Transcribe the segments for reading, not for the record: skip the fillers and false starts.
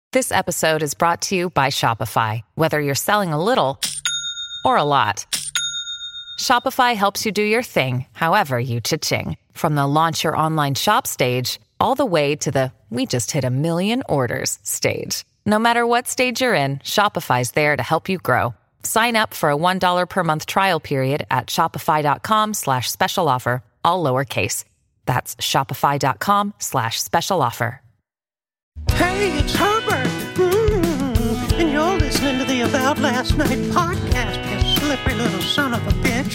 This episode is brought to you by Shopify. Whether you're selling a little or a lot, Shopify helps you do your thing, however you cha-ching. From the launch your online shop stage, all the way to the we just hit 1 million orders stage. No matter what stage you're in, Shopify's there to help you grow. Sign up for a $1 per month trial period at shopify.com/special offer, all lowercase. That's shopify.com/special offer. Hey, it's Herbert. And you're listening to the About Last Night podcast, you slippery little son of a bitch.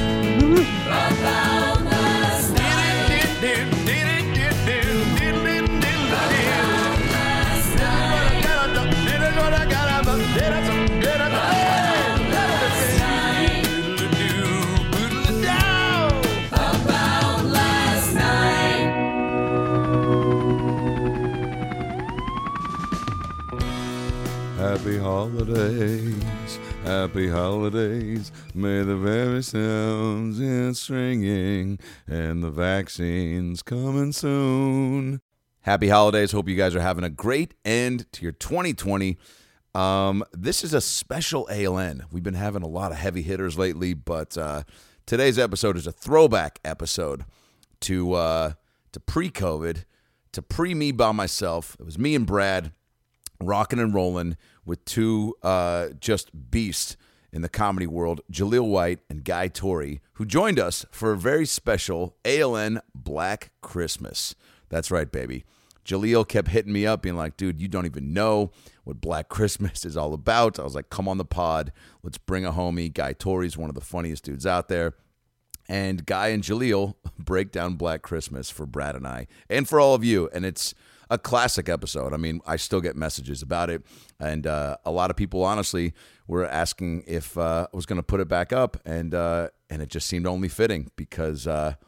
About last night. Happy holidays, may the very sounds it's ringing, and the vaccines coming soon. Happy holidays, hope you guys are having a great end to your 2020. This is a special ALN. We've been having a lot of heavy hitters lately, but today's episode is a throwback episode to pre-COVID, to pre-me by myself. It was me and Brad rocking and rolling with two just beasts in the comedy world, Jaleel White and Guy Torry, who joined us for a very special ALN Black Christmas. That's right, baby. Jaleel kept hitting me up, being like, dude, you don't even know what Black Christmas is all about. I was like, come on the pod. Let's bring a homie. Guy Torry's one of the funniest dudes out there. And Guy and Jaleel break down Black Christmas for Brad and I, and for all of you. And it's a classic episode. I mean, I still get messages about it. And a lot of people, honestly, were asking if I was going to put it back up. And it just seemed only fitting because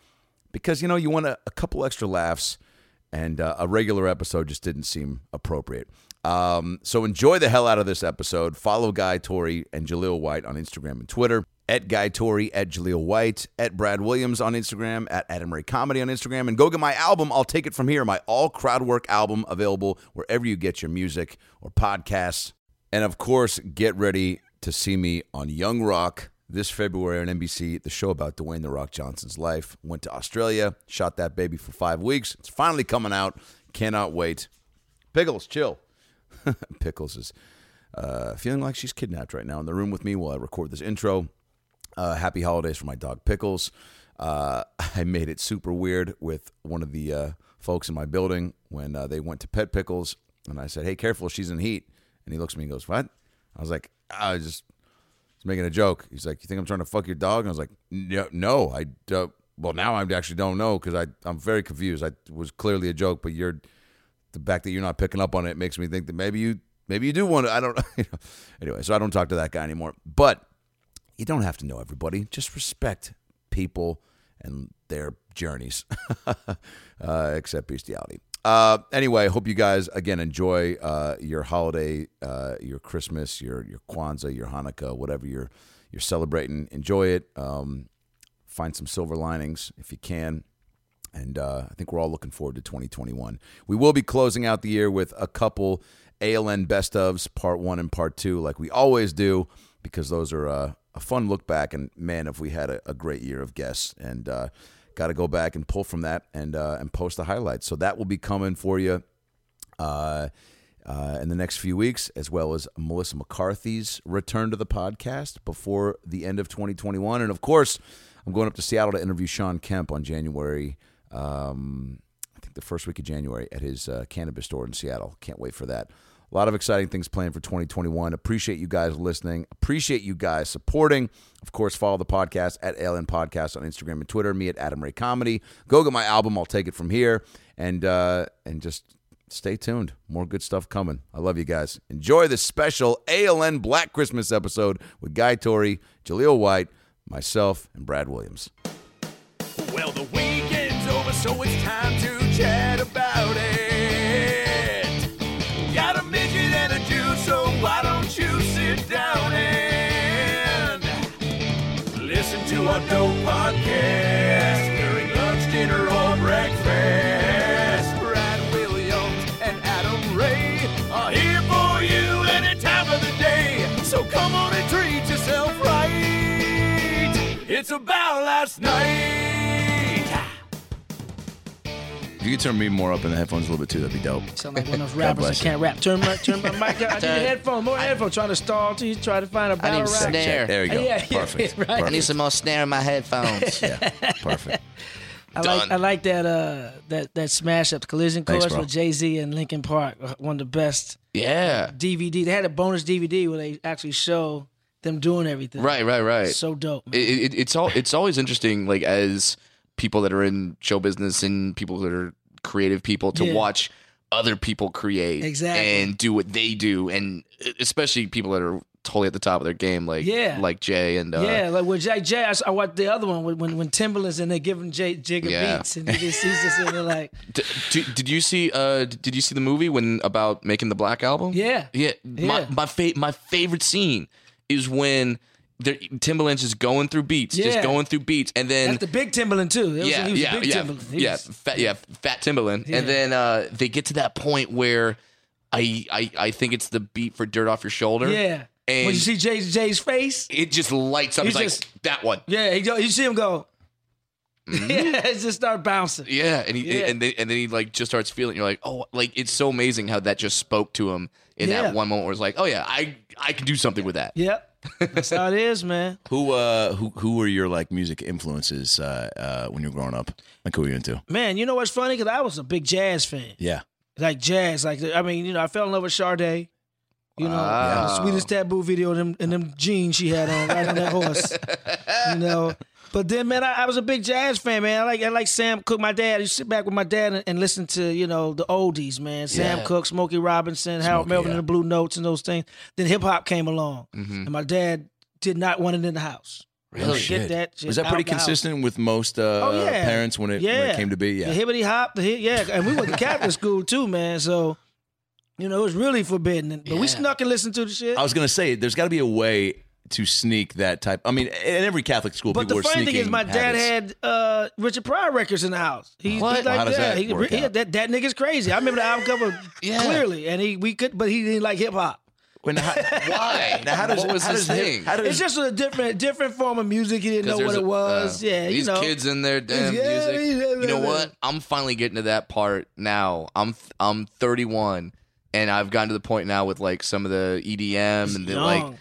you know, you want a couple extra laughs, and a regular episode just didn't seem appropriate. So enjoy the hell out of this episode. Follow Guy Torry and Jaleel White on Instagram and Twitter. At Guy Torry, at Jaleel White, at Brad Williams on Instagram, at Adam Ray Comedy on Instagram. And go get my album, I'll Take It From Here, my all crowd work album, available wherever you get your music or podcasts. And of course, get ready to see me on Young Rock this February on NBC, the show about Dwayne The Rock Johnson's life. Went to Australia, shot that baby for 5 weeks. It's finally coming out. Cannot wait. Pickles, chill. Pickles is feeling like she's kidnapped right now in the room with me while I record this intro. Happy holidays for my dog Pickles. I made it super weird with one of the folks in my building when they went to pet Pickles, and I said, hey, careful, she's in heat. And he looks at me and goes, what? I was like, I was making a joke. He's like, you think I'm trying to fuck your dog? And I was like, no, I don't. Well, now I actually don't know because I'm very confused. I was clearly a joke, but the fact that you're not picking up on it makes me think that maybe you do want to. I don't know. Anyway, so I don't talk to that guy anymore. But you don't have to know everybody. Just respect people and their journeys, except bestiality. Anyway, I hope you guys, again, enjoy your holiday, your Christmas, your Kwanzaa, your Hanukkah, whatever you're celebrating. Enjoy it. Find some silver linings if you can. And I think we're all looking forward to 2021. We will be closing out the year with a couple ALN Best Ofs, Part 1 and Part 2, like we always do, because those are a fun look back. And, man, if we had a great year of guests. And got to go back and pull from that and post the highlights. So that will be coming for you in the next few weeks, as well as Melissa McCarthy's return to the podcast before the end of 2021. And, of course, I'm going up to Seattle to interview Sean Kemp on January, I think the first week of January, at his cannabis store in Seattle. Can't wait for that. A lot of exciting things planned for 2021. Appreciate you guys listening. Appreciate you guys supporting. Of course, follow the podcast at ALN Podcast on Instagram and Twitter. Me at Adam Ray Comedy. Go get my album. I'll Take It From Here. And just stay tuned. More good stuff coming. I love you guys. Enjoy this special ALN Black Christmas episode with Guy Torry, Jaleel White, myself, and Brad Williams. Well, the weekend's over, so it's time to chat about it. Got a midget and a Jew, so why don't you sit down and listen to our dope podcast during lunch, dinner, or breakfast. Brad Williams and Adam Ray are here It's About Last Night. If you could turn me more up in the headphones a little bit too, that'd be dope. Sound like one of those rappers that can't rap. Turn my mic down. I need a headphone, more headphones. Trying to stall to you, try to find a battle rap. snare. There you go. Yeah, Perfect. right. Perfect. I need some more snare in my headphones. Yeah, perfect. I like that smash up, the Collision Thanks, Course bro. with Jay-Z and Linkin Park. One of the best Yeah. DVD. They had a bonus DVD where they actually show them doing everything. Right. So dope, man. It's always interesting, like, as people that are in show business and people that are creative people to watch other people create Exactly. and do what they do, and especially people that are totally at the top of their game, like Jay and like with Jay, I watched the other one when Timbaland's in there giving Jay Jigga beats, and he's just in there like. Did you see the movie about making the Black Album? Yeah. My favorite scene is when Timbaland's just going through beats, and then That's the big Timbaland too. He was a big Timbaland. Fat Timbaland, and then they get to that point where I think it's the beat for Dirt Off Your Shoulder. Yeah. And when you see Jay's face, it just lights up. He's It's like that one. yeah, you see him go. Yeah, it just start bouncing. Yeah, and then he like just starts feeling. You're like, oh, like it's so amazing how that just spoke to him in that one moment where it's like, oh yeah, I can do something with that. Yep. That's how it is, man. Who were your like music influences when you were growing up? Like who were you into? Man, you know what's funny? Because I was a big jazz fan. Yeah. Like jazz, I fell in love with Sade. You know, the Sweetest Taboo video and them jeans she had on, right on that horse. You know, but then man, I was a big jazz fan, man. I like Sam Cooke. My dad, I used to sit back with my dad and listen to the oldies, man. Sam Cooke, Smokey Robinson, Harold Melvin and the Blue Notes and those things. Then hip hop came along, and my dad did not want it in the house. Really? Get that shit Was that pretty out the house. consistent with most parents when it came to be? Yeah. The hibbity hop, and we went to Catholic school too, man. So, it was really forbidden. But we snuck and listened to the shit. I was gonna say there's got to be a way to sneak that type. I mean, in every Catholic school, But people the were funny sneaking thing is, my dad habits. had Richard Pryor records in the house. He's like How does that He work out? that nigga's crazy. I remember the album cover clearly, and but he didn't like hip hop. Why? Now, What was his thing? It's just a different form of music. He didn't know what it was. These kids in their damn music. You know what? I'm finally getting to that part now. I'm 31. And I've gotten to the point now with like some of the EDM and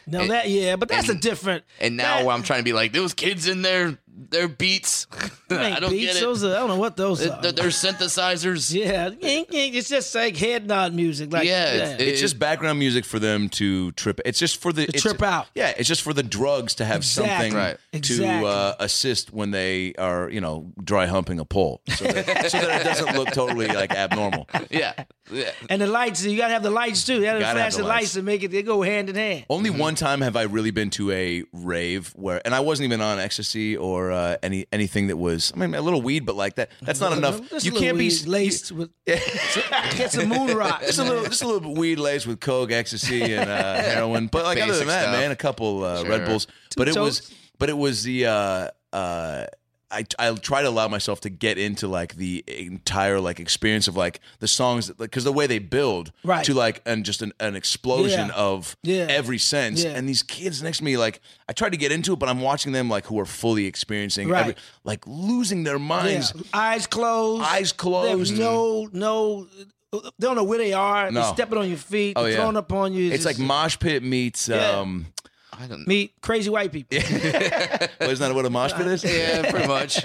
the but that's a different. And now where I'm trying to be like those kids in their beats. I don't get it. I don't know what those are. They're synthesizers. Yeah, it's just like head nod music. Like It's just background music for them to trip. It's just for the trip out. Yeah, it's just for the drugs to have something Exactly. to assist when they are, dry humping a pole, so that it doesn't look totally like abnormal. Yeah. And the lights, you gotta have the lights too. You gotta flash the lights to make it. They go hand in hand. Only one time have I really been to a rave and I wasn't even on ecstasy or anything that was. I mean, a little weed, but like that. That's not enough. You can't be laced with. Get some moon rock. Just a little weed laced with coke, ecstasy, and heroin. But like Basic other than that, stuff. man, a couple Red Bulls. But it was the. I try to allow myself to get into like the entire like experience of like the songs because the way they build to like and just an explosion of every sense and these kids next to me like I tried to get into it but I'm watching them like who are fully experiencing like losing their minds, eyes closed. There's no they don't know where they are. They're stepping on your feet, throwing up on you. It's like mosh pit meets meet crazy white people. Well, isn't that what a mosh pit is? Yeah, pretty much.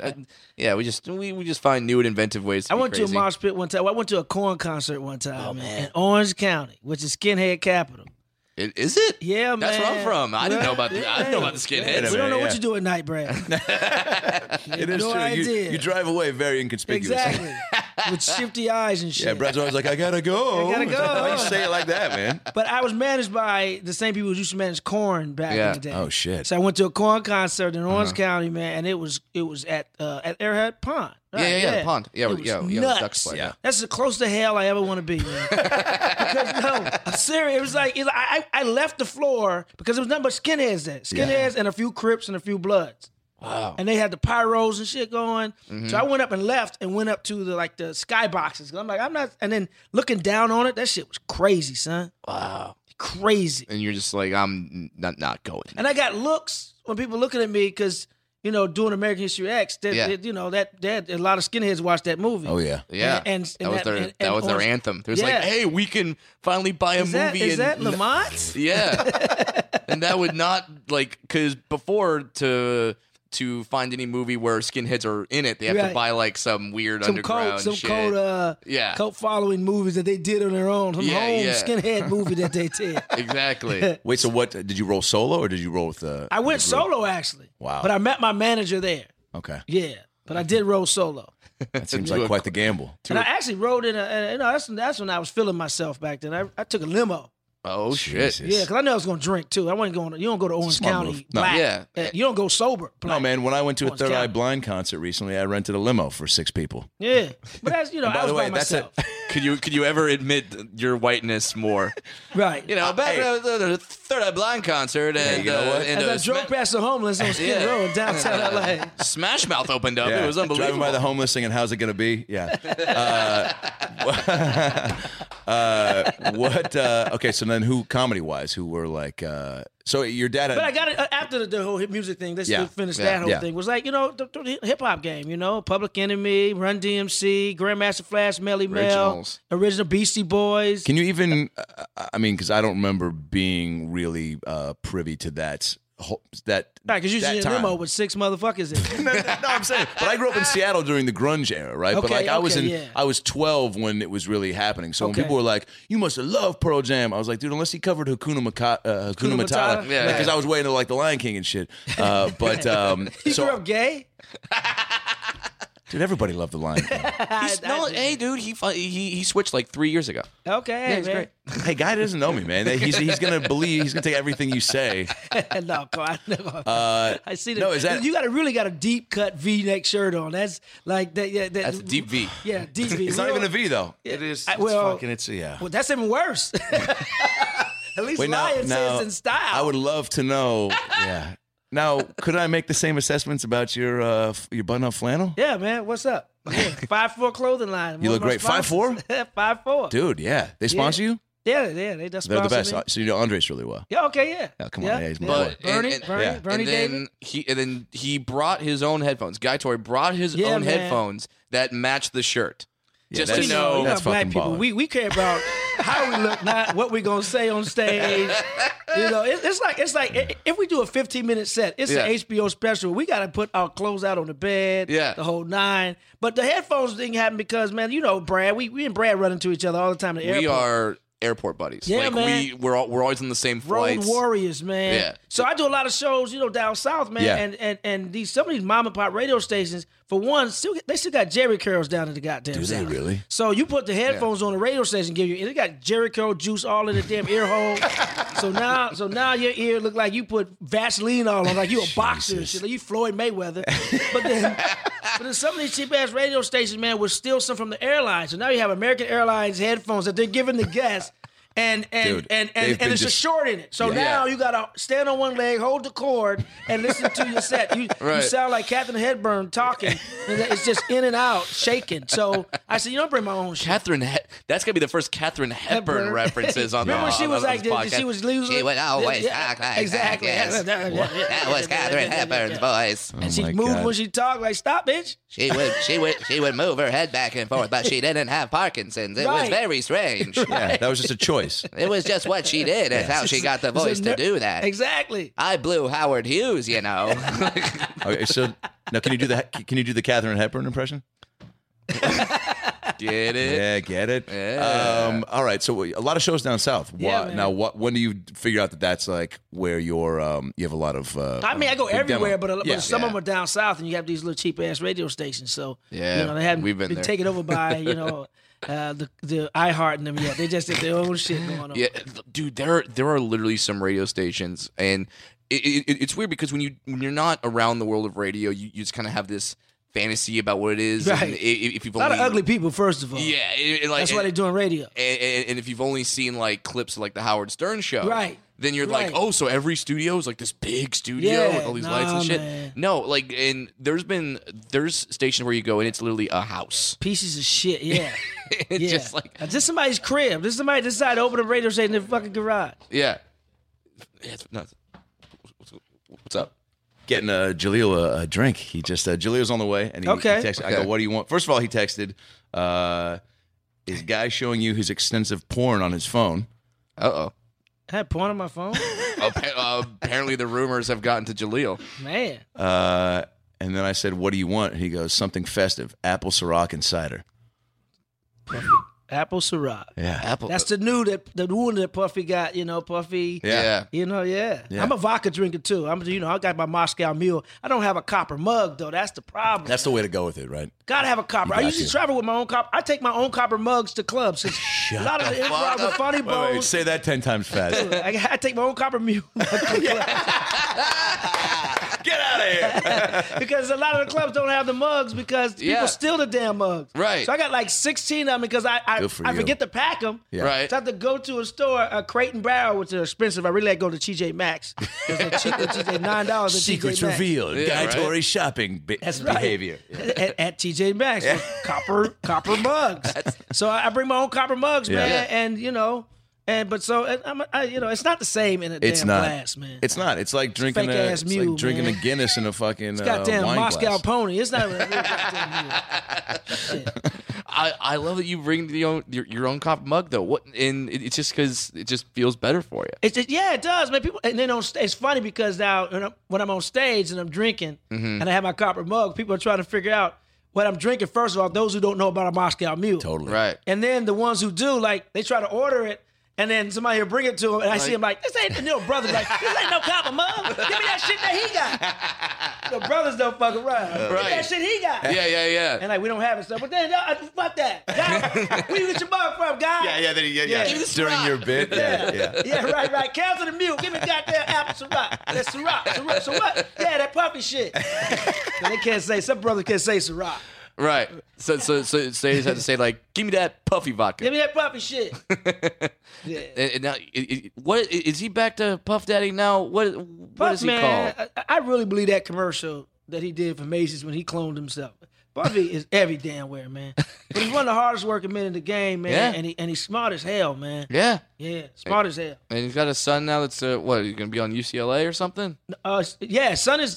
We just find new and inventive ways to I went to a mosh pit one time. I went to a Korn concert one time in Orange County, which is skinhead capital. Is it? Yeah, man. That's where I'm from. I didn't know about the skinheads. We don't know what you do at night, Brad. It is no true. idea. You drive away very inconspicuous. Exactly. With shifty eyes and shit. Yeah, Brad's always like, I gotta go. I gotta go. Why you say it like that, man? But I was managed by the same people who used to manage Korn back in the day. Oh shit. So I went to a Korn concert in Orange County, man, and it was at Arrowhead Pond. Right? The pond. Yeah, it was nuts. nuts. Play. Yeah. That's as close to hell I ever want to be, man. Because I'm serious. It was like I left the floor because there was nothing but skinheads there. Skinheads and a few Crips and a few Bloods. Wow. And they had the pyros and shit going. So I went up and left and went up to the skyboxes. I'm like, I'm not. And then looking down on it, that shit was crazy, son. Wow. Crazy. And you're just like, I'm not going. And I got looks when people looking at me because doing American History X, that a lot of skinheads watched that movie. Oh yeah. Yeah, and that was their anthem. There's like, hey, we can finally buy a movie. Is that Lamont? Yeah, and that would not because before to find any movie where skinheads are in it, they have to buy like some weird underground shit. Cult following movies that they did on their own. Some skinhead movie that they did. Exactly. Wait, so what did you roll solo or did you roll with I went solo actually. Wow. But I met my manager there. Okay. Yeah, but I did roll solo. That seems like quite the gamble. And I actually rode in that's when I was feeling myself back then. I took a limo. Oh shit! Yeah, because I knew I was going to drink too. I wasn't going. You don't go to Orange County black. Yeah. You don't go sober. Black. No, man. When I went to Orange a Third Eye County. Blind concert recently, I rented a limo for 6 people. Yeah, but that's by I was the way, by myself. Could you ever admit your whiteness more? Right. Back at the Third Eye Blind concert, and as I drove past the homeless on Skid Row in downtown LA. Smash Mouth opened up. Yeah. It was unbelievable. Driving by the homeless singing, "How's it gonna be?" Yeah. Okay, so then who comedy-wise? Who were like? So your dad had. But I got it after the whole hip music thing. Let's finish that whole thing. Was like the hip hop game. Public Enemy, Run DMC, Grandmaster Flash, Melly Mel, original Beastie Boys. Can you even? I mean, because I don't remember being really privy to that. Right, because you're in a limo with 6 motherfuckers in it. No, I'm saying, but I grew up in Seattle during the grunge era, right? But like I was 12 when it was really happening. So when people were like, "You must have loved Pearl Jam," I was like, "Dude, unless he covered Hakuna Matata, because I was way into like the Lion King and shit." But you grew up gay. Dude, everybody loved the Lion King. Hey, dude, he switched like 3 years ago. Okay, he's great. Hey, guy doesn't know me, man. He's gonna believe. He's gonna take everything you say. No, I see that. No, is that you really got a deep cut V-neck shirt on? That's like that. Yeah, that's a deep V. Yeah, deep V. It's not even a V though. It is. Well, that's even worse. At least Lion says in style. I would love to know. Yeah. Now, could I make the same assessments about your button-up flannel? Yeah, man. What's up? Yeah, 5'4" clothing line. You look great. 5'4"? 5'4". Dude, yeah. They sponsor you? Yeah, they just They're the best. Me. So you know Andres really well. Yeah, okay, yeah. Oh, come on, yeah, he's my boy. Bernie David. And then he brought his own headphones. Guy Tori brought his own headphones that matched the shirt. Yeah, just to know, that's black people. We care about how we look, not what we're gonna say on stage. It's like if we do a 15-minute set, it's an HBO special. We gotta put our clothes out on the bed, the whole 9. But the headphones thing happened because, man, Brad, we and Brad run into each other all the time at the airport. We are airport buddies. Yeah, man. We're always on the same flights. Road warriors, man. Yeah. So I do a lot of shows, down south, man. Yeah. And some of these mom and pop radio stations, for one, they still got Jerry curls down in the goddamn Do they south. really? So you put the headphones on the radio station, and it got Jerry curl juice all in the damn ear hole. so now your ear look like you put Vaseline all on, like you a boxer and shit, like you Floyd Mayweather. But then some of these cheap ass radio stations, man, will steal some from the airlines. So now you have American Airlines headphones that they're giving the guests. And it's a short in it. So now you gotta stand on one leg, hold the cord, and listen to your set. You sound like Katharine Hepburn talking, and it's just in and out, shaking. So I said, bring my own shit. That's gonna be the first Katharine Hepburn references on the. Remember she was like, she was losing. She would always talk like exactly. that. That was Katharine Hepburn's voice. And she moved when she talked, like, stop, bitch. She would move her head back and forth, but she didn't have Parkinson's. It was very strange. Yeah, that was just a choice. It was just what she did. That's how she got the voice to do that. Exactly. I blew Howard Hughes, Okay, so now can you do the Katharine Hepburn impression? Get it? Yeah, get it. Yeah. All right. So a lot of shows down south. Now, when do you figure out that that's like where you have a lot of? I mean, I go everywhere, demo. but some of them are down south, and you have these little cheap ass radio stations. So they haven't we've been taken over by the iHeart and them yet. They just did their own shit going on. Yeah, dude, there are literally some radio stations, and it's weird because when you're not around the world of radio, you just kind of have this fantasy about what it is. Right. And if you've a lot of ugly people, first of all. Yeah, that's why they're doing radio. And if you've only seen like clips of like the Howard Stern show, right? Then you're like, oh, so every studio is like this big studio with all these lights and shit. Man. No, like, and there's stations where you go and it's literally a house. Pieces of shit, yeah. It's just like this somebody's crib. This somebody decided to open a radio station in their fucking garage. Yeah. It's nuts. What's up? getting Jaleel a drink. He just Jaleel's on the way, and he texted. I go, "What do you want?" First of all, he texted, "Is guy showing you his extensive porn on his phone?" Uh-oh. I had porn on my phone? Apparently the rumors have gotten to Jaleel. Man. And then I said, "What do you want?" He goes, "Something festive, apple Ciroc and cider." Apple Ciroc. Yeah, apple. That's the one that Puffy got. Puffy. Yeah. Yeah. I'm a vodka drinker too. I got my Moscow Mule. I don't have a copper mug though. That's the problem. That's the way to go with it, right? Gotta have a copper. I usually travel with my own copper. I take my own copper mugs to clubs. A lot of the improv, the funny bones. Wait, say that 10 times fast. I take my own copper mule. Get out of here. Because a lot of the clubs don't have the mugs because people steal the damn mugs. Right. So I got like 16 of them because I forget to pack them. Yeah. Right. So I have to go to a store, a Crate and Barrel, which are expensive. I really like to go to TJ Maxx. They're cheap, $9 at Secrets TJ Maxx. revealed. Yeah, Guy right. Tory shopping That's right. behavior. At TJ Maxx, copper mugs. So I bring my own copper mugs, man, and it's not the same in a damn glass, man. It's not. It's like drinking fake-ass mule, drinking man. a Guinness in a fucking Goddamn wine Moscow glass. Pony. It's not a real goddamn mule. I love that you bring your own copper mug though. It's just because it just feels better for you. It does, man. People, and then it's funny because now when I'm on stage and I'm drinking and I have my copper mug, people are trying to figure out what I'm drinking. First of all, those who don't know about a Moscow Mule, Totally. Right. and then the ones who do, like they try to order it. And then somebody will bring it to him, and I see him like, this ain't the brother. Like, this ain't no copper mug. Give me that shit that he got. The brothers don't fuck around. Give me that shit he got. Yeah. And like, we don't have it, so. But then, fuck that. Guy, where you get your mug from, guy? Yeah. Give me the During Ciroc. your bit. Yeah, right. Cancel the mule. Give me goddamn apple Ciroc. That's Ciroc. So what? Yeah, that puppy shit. They can't say, some brothers can't say Ciroc. Right. So they just have to say like, give me that puffy vodka. Give me that puppy shit. Yeah. And now, what is he back to Puff Daddy now? What is he called? I really believe that commercial that he did for Macy's when he cloned himself. Puffy is every damn where, man. But he's one of the hardest working men in the game, man. Yeah. And he's smart as hell, man. Yeah. Yeah, smart as hell. And he's got a son now that's he's going to be on UCLA or something? His son is.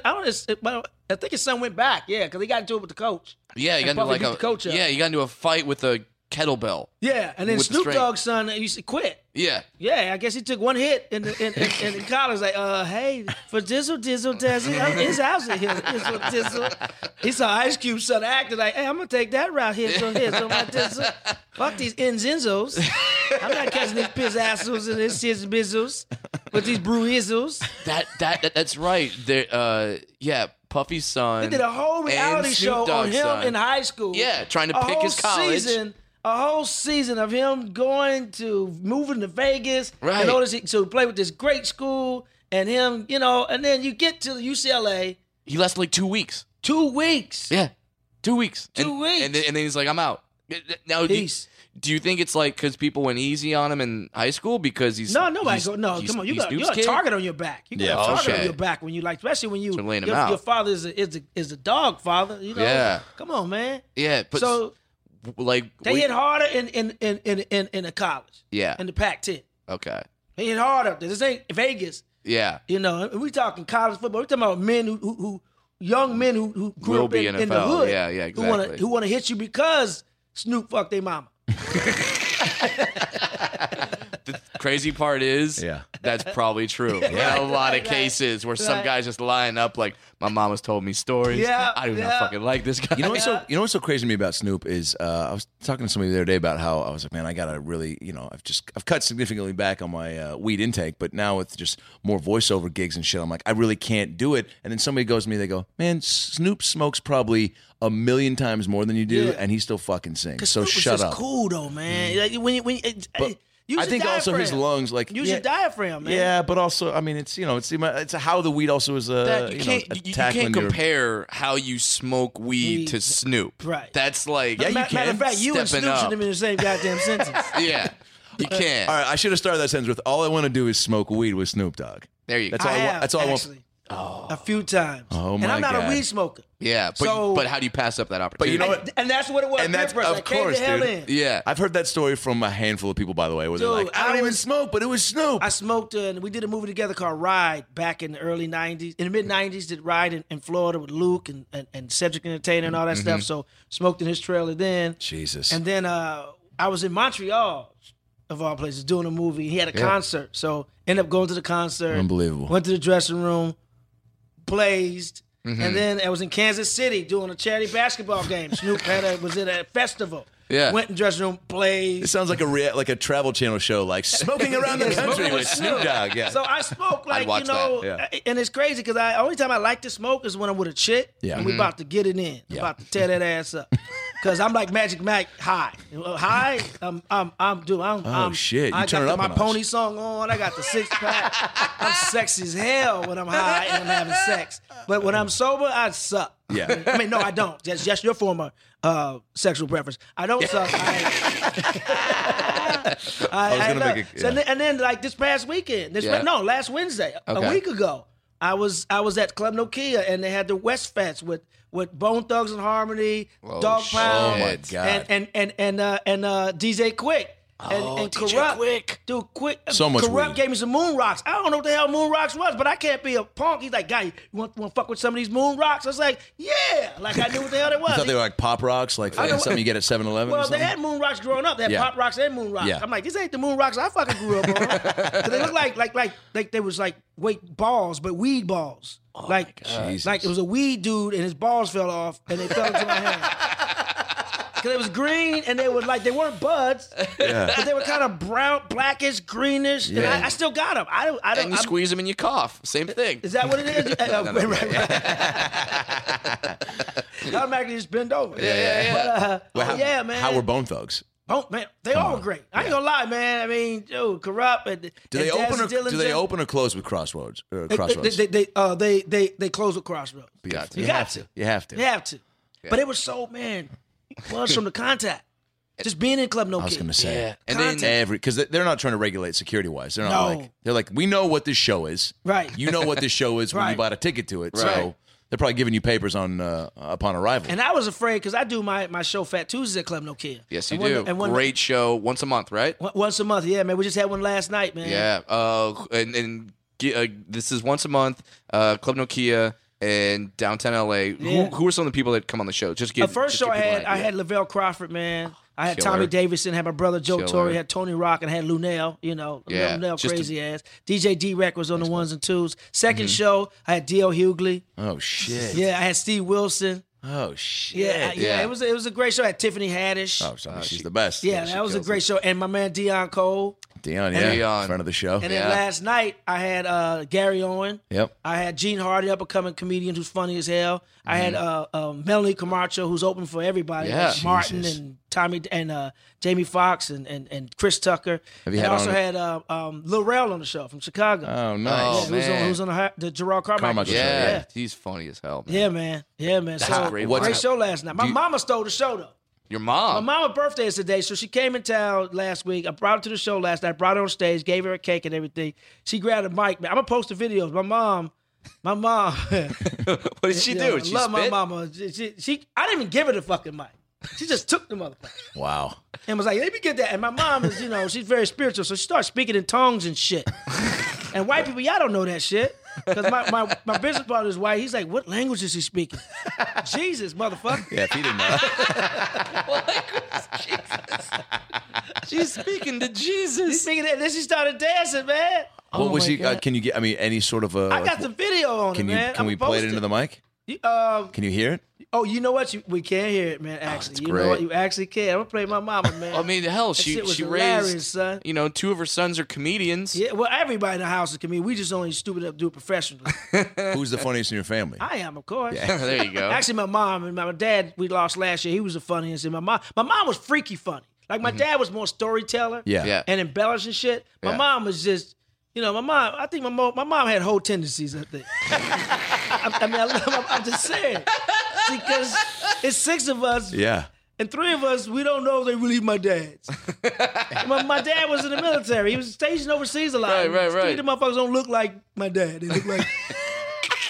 I think his son went back. Yeah, because he got into it with the coach. Yeah, you And got into Puffy beat the coach up. you got into a fight with a kettlebell. Yeah, and then With the Snoop strength. Dogg's son used to quit. Yeah. Yeah, I guess he took one hit in college. Like, hey, for Dizzle, his house is here. Dizzle. He saw Ice Cube's son acting like, hey, I'm gonna take that route here. So my Dizzle. Fuck these Enzenzos. I'm not catching these piss assholes and these shits bizzles with these bruizzles. That's right. Puffy's son. They did a whole reality and show Snoop on Dogg's him son. in high school. Yeah, trying to pick his college. A whole season of him moving to Vegas. Right. And all this, so play with this great school and him, and then you get to UCLA. He lasted like 2 weeks. 2 weeks. Yeah, 2 weeks. 2 weeks. And then he's like, I'm out. Now, Peace. do you think it's like because people went easy on him in high school because he's No, he's- come on. he's You got a Snoop's kid? target on your back. You got Yeah, a target okay. on your back when you especially when So laying him out. your father is a dog father. Yeah. Come on, man. Yeah, but So like they hit harder in the college. Yeah. In the Pac-10. Okay. They hit hard up there. This ain't Vegas. Yeah. And we talking college football. We talking about men who young men who grew Will up be in the NFL. hood. Yeah, exactly. Who want to hit you because Snoop fucked their mama. The crazy part is, that's probably true. In a lot of cases where some guys just line up like, my mama's told me stories. Yeah, I do not fucking like this guy. You know what's so crazy to me about Snoop is I was talking to somebody the other day about how I was like, man, I gotta really, I've cut significantly back on my weed intake, but now with just more voiceover gigs and shit, I'm like, I really can't do it. And then somebody goes to me, they go, man, Snoop smokes probably 1,000,000 times more than you do, and he still fucking sings. So Snoop was shut just up. cool though, man. Like when use I your think also his diaphragm. lungs, like Use your diaphragm, man. Yeah, but also, I mean, it's how the weed also is you can't tackling your. compare how you smoke weed to Snoop. Right. That's like Matter of fact, you and Stepping Snoop up. should have been in the same goddamn sentence. Yeah. You can't. All right, I should have started that sentence with all I want to do is smoke weed with Snoop Dogg. There you go. That's all I want. That's all I want. Actually. a few times. Oh, and my I'm not God. a weed smoker. Yeah, but how do you pass up that opportunity? you know what? And that's what it was. And that's, Peer pressure. of I came course, the hell dude. in. Yeah. I've heard that story from a handful of people, by the way, where they're Dude, like, I don't even was- smoke, but it was Snoop. I smoked, and we did a movie together called Ride back in the early 90s. In the mid-90s, did Ride in Florida with Luke and Cedric Entertainer and all that stuff. So smoked in his trailer then. Jesus. And then I was in Montreal, of all places, doing a movie. He had a concert. So ended up going to the concert. Unbelievable. Went to the dressing room, blazed. And then I was in Kansas City doing a charity basketball game. Snoop was at a festival. Yeah. Went in the dressing room, It blazed. sounds like a Travel Channel show, like Smoking Around the Country with Snoop Dogg. Yeah. So I smoke like, watch that, and it's crazy because only time I like to smoke is when I'm with a chick Yeah. and we about to get it in, about to tear that ass up. Because I'm like Magic Mike high. High, I'm shit. You I turn it got up a my notch. pony song on. I got the 6-pack. I'm sexy as hell when I'm high and I'm having sex. But when I'm sober, I suck. Yeah. I mean, no, I don't. That's just your former sexual preference. I don't suck. And then like this past weekend, last Wednesday, Okay. a week ago, I was at Club Nokia and they had the West Fest with Bone Thugs and Harmony, Dog Pound, Oh, my God. and DJ Quick. And DJ Corrupt, Quick. dude, Quick. So much Corrupt weed. gave me some moon rocks. I don't know what the hell moon rocks was, but I can't be a punk. He's like, guy, you want to fuck with some of these moon rocks? I was like, yeah, like I knew what the hell it was. I thought they were like pop rocks, like I know- something you get at 7-Eleven or Well, something. they had moon rocks growing up. They had Yeah. pop rocks and moon rocks. Yeah. I'm like, this ain't the moon rocks I fucking grew up on. 'Cause they look like they was like weight balls, but weed balls. Like it was a weed dude and his balls fell off and they fell into my hand. Cause it was green and they weren't buds, but they were kind of brown, blackish, greenish. And Yeah. I still got them. I don't. And you squeeze them and you cough. Same thing. Is that what it is? Right. Automatically just bend over. Yeah. But, man. How were Bone Thugs? Oh man, they all were great. I ain't gonna lie, man. I mean, dude, Corrupt. Do they open or close with Crossroads? Crossroads. They close with Crossroads. You have to. You have to. You have to. You have to. But it was so, man, it was from the contact. Just being in Club No I was Kid. going to say. Yeah. And then Content. Because they're not trying to regulate security wise. They're not No. they're like, we know what this show is. Right. You know what this show is when you Right. bought a ticket to it. Right. So they're probably giving you papers on upon arrival. And I was afraid because I do my show Fat Tuesdays at Club No Kid. yes, you And do. one- Great show once a month, right? Once a month, yeah, man. We just had one last night, man. Yeah. This is once a month. Club Nokia and downtown LA. Yeah. Who are some of the people that come on the show? Just give. The first just show give I people had, an I idea. had Lavelle Crawford, man. I had Killer. Tommy Davidson, had my brother Joe Killer. Torre, had Tony Rock, and had Lunel, Yeah, Lunel just crazy ass. DJ D-Rec was on the ones and twos. Second show, I had D.L. Hughley. oh, shit. Yeah, I had Steve Wilson. Oh, shit. Yeah. It was a great show. I had Tiffany Haddish. Oh, so she's the best. yeah, that was a great show. And my man Deion Cole. Dion, Deion. friend of the show. And then Yeah. last night, I had Gary Owen. Yep. I had Gene Hardy, up-and-coming comedian who's funny as hell. I had Melanie Camacho, who's open for everybody. Yeah. Like Martin Jesus. and Tommy and Jamie Foxx and Chris Tucker. Have you and had also on- had Lil Rel on the show from Chicago. Oh, nice. Oh, Yeah, who's on the Gerard Carmichael Carmichael show. show, Yeah, he's funny as hell. Man. Yeah, man. That's So, great. great show last night. My mama stole the show, though. Your My mom. mama's birthday is today, so she came in town last week. I brought her to the show last night. Brought her on stage, gave her a cake and everything. She grabbed a mic. Man, I'm gonna post the videos. My mom. What did she do? I She love my spit? mama. She I didn't even give her the fucking mic. She just took the motherfucker Wow. and was like, "Let me get that." And my mom is, she's very spiritual, so she starts speaking in tongues and shit. And white people, y'all don't know that shit. Because my business partner is white. He's like, what language is he speaking? Jesus, motherfucker. Yeah, if he didn't know. She's speaking to He's Jesus. speaking and then she started dancing, man. What was my he? God. Can you get? I mean, any sort of a? I got the video on Can it, you? man. Can we play it into the mic? Can you hear it? Oh, you know what? We can't hear it, man. Actually, you know what? You actually can. I'm gonna play my mama, man. I mean, hell, That shit was she hilarious, raised. son. Two of her sons are comedians. Yeah, well, everybody in the house is comedian. We just only stupid enough to do it professionally. Who's the funniest in your family? I am, of course. There you go. Actually, my mom and my dad, we lost last year. He was the funniest. And my mom was freaky funny. Like my dad was more storyteller, Yeah. and embellishing shit. My Yeah. mom was just, my mom. I think my mom had whole tendencies. I think. I'm just saying, because it's 6 of us. Yeah. And 3 of us, we don't know if they really my dads. my dad was in the military. He was stationed overseas a lot. Right. 3 of the motherfuckers don't look like my dad. They look like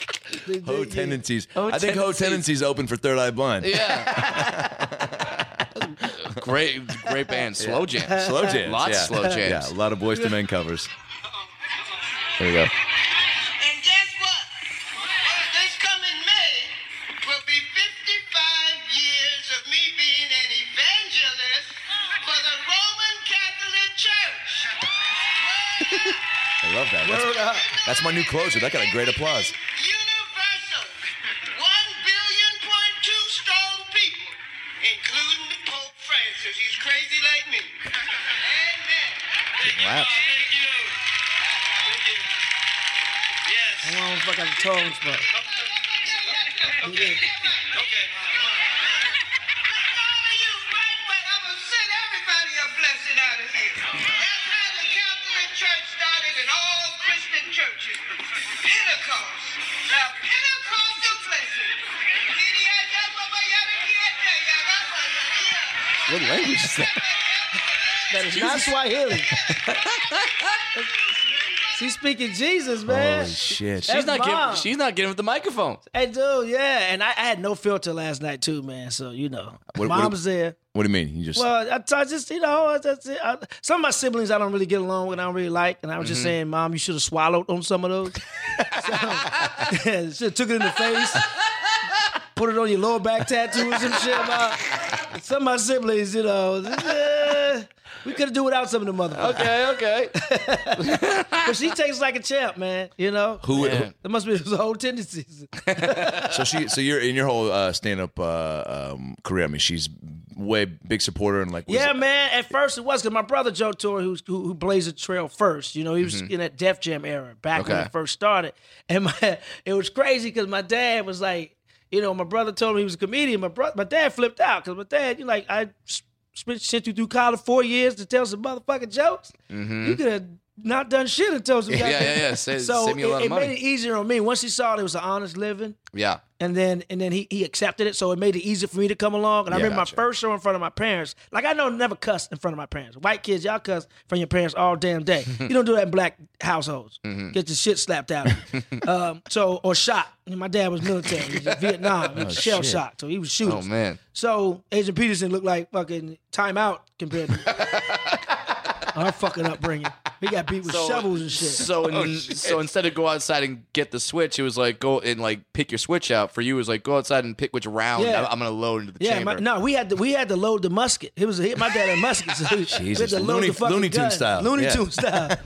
Ho Tendencies. Ho I think Ho Tendencies open for Third Eye Blind. Yeah. Great band. Slow jams. Slow jams. Lots of slow jams. Yeah, a lot of Boyz II Men covers. There you go. And guess what? This coming May will be 55 years of me being an evangelist for the Roman Catholic Church. I love that. That's my new closer. That got a great applause. Universal. 1 billion, 2 strong people, including the Pope Francis. He's crazy like me. Amen. Wow. Thank you. Yes. I want to fuck out the tongues, but. Okay. All of you, right, but I'm going to send everybody a blessing out of here. That's how the Catholic Church started in all Christian churches. Pentecost. The Pentecostal blessing. What language is that? That is not Swahili. She's speaking Jesus, man. Holy shit. She's not Mom. giving with the microphone. Hey, dude, yeah. And I had no filter last night, too, man. So, What- Mom's there. What do you mean? You just Well, I just, some of my siblings I don't really get along with, I don't really like. And I was just saying, Mom, you should have swallowed on some of those. Should have took it in the face. Put it on your lower back tattoo or some shit. Some of my siblings, we could have do without some of the motherfuckers. Okay. But she takes like a champ, man. who? Yeah. That must be his whole tendencies. So you're in your whole stand-up career. I mean, she's way big supporter and like. Yeah, man. At first it was because my brother Joe Torre, who blazed the trail first. He was in that Def Jam era back when it first started, and it was crazy because my dad was like, my brother told me he was a comedian. My dad flipped out because my dad, I sent you through college 4 years to tell some motherfucking jokes. You could have not done shit and told some guys. Yeah. Save me a lot of it money. made it easier on me. Once he saw it was an honest living. Yeah. And then he accepted it, so it made it easier for me to come along. And I remember gotcha. my first show in front of my parents. Like, I never cuss in front of my parents. White kids, y'all cuss in front of your parents all damn day. You don't do that in black households. Get your shit slapped out. Or shot. My dad was military. He was in Vietnam. He was shell shocked, so he was shooting. Oh man. So Agent Peterson looked like fucking Time Out compared to our fucking upbringing. He got beat with shovels and shit. So instead of go outside and get the switch, it was like go and like pick your switch out. For you, it was like go outside and pick which round I'm gonna load into the chamber. We had to load the musket. My dad had a musket, so we had to load the fucking Looney Tune gun. style. Looney Tune style.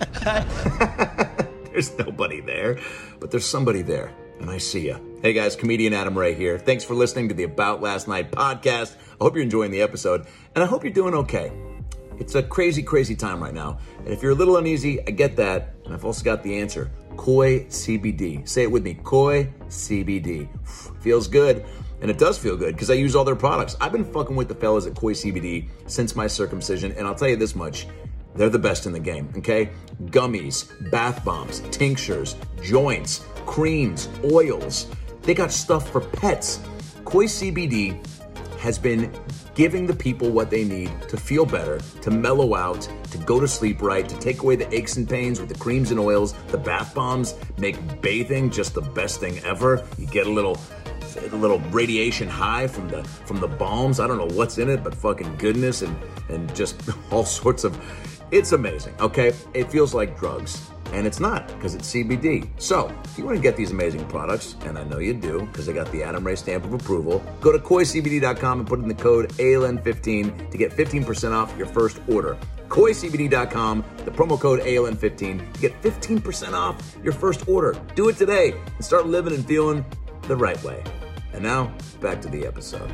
There's nobody there, but there's somebody there, and I see ya. Hey guys, comedian Adam Ray here. Thanks for listening to the About Last Night podcast. I hope you're enjoying the episode, and I hope you're doing okay. It's a crazy, crazy time right now, and if you're a little uneasy, I get that, and I've also got the answer. Koi CBD. Say it with me, Koi CBD. Feels good, and it does feel good because I use all their products. I've been fucking with the fellas at Koi CBD since my circumcision, and I'll tell you this much. They're the best in the game, okay? Gummies, bath bombs, tinctures, joints, creams, oils. They got stuff for pets. Koi CBD has been giving the people what they need to feel better, to mellow out, to go to sleep right, to take away the aches and pains with the creams and oils. The bath bombs make bathing just the best thing ever. You get a little radiation high from the balms. I don't know what's in it, but fucking goodness and just all sorts of. It's amazing, okay? It feels like drugs, and it's not because it's CBD. So, if you want to get these amazing products, and I know you do because I got the Adam Ray stamp of approval, go to KoiCBD.com and put in the code ALN15 to get 15% off your first order. KoiCBD.com, the promo code ALN15 to get 15% off your first order. Do it today and start living and feeling the right way. And now, back to the episode.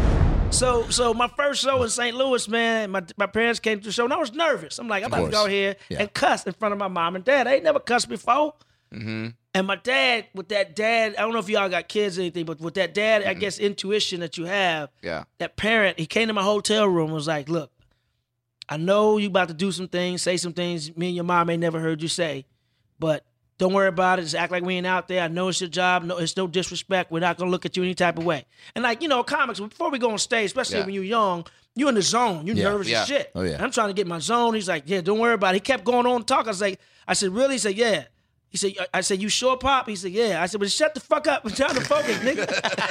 So my first show in St. Louis, man, my parents came to the show, and I was nervous. I'm like, I'm about to go here and cuss in front of my mom and dad. I ain't never cussed before. And my dad, I don't know if y'all got kids or anything, but with that dad, I guess, intuition that you have, that parent, he came to my hotel room and was like, look, I know you about to do some things, say some things me and your mom ain't never heard you say, but don't worry about it. Just act like we ain't out there. I know it's your job. No, it's no disrespect. We're not going to look at you any type of way. And like, comics, before we go on stage, especially when you're young, you're in the zone. You're nervous as shit. Oh, yeah. And I'm trying to get my zone. He's like, yeah, don't worry about it. He kept going on talking. I said, really? He said, yeah. He said, I said, you sure, Pop? He said, yeah. I said, well, shut the fuck up. I'm trying to focus, nigga.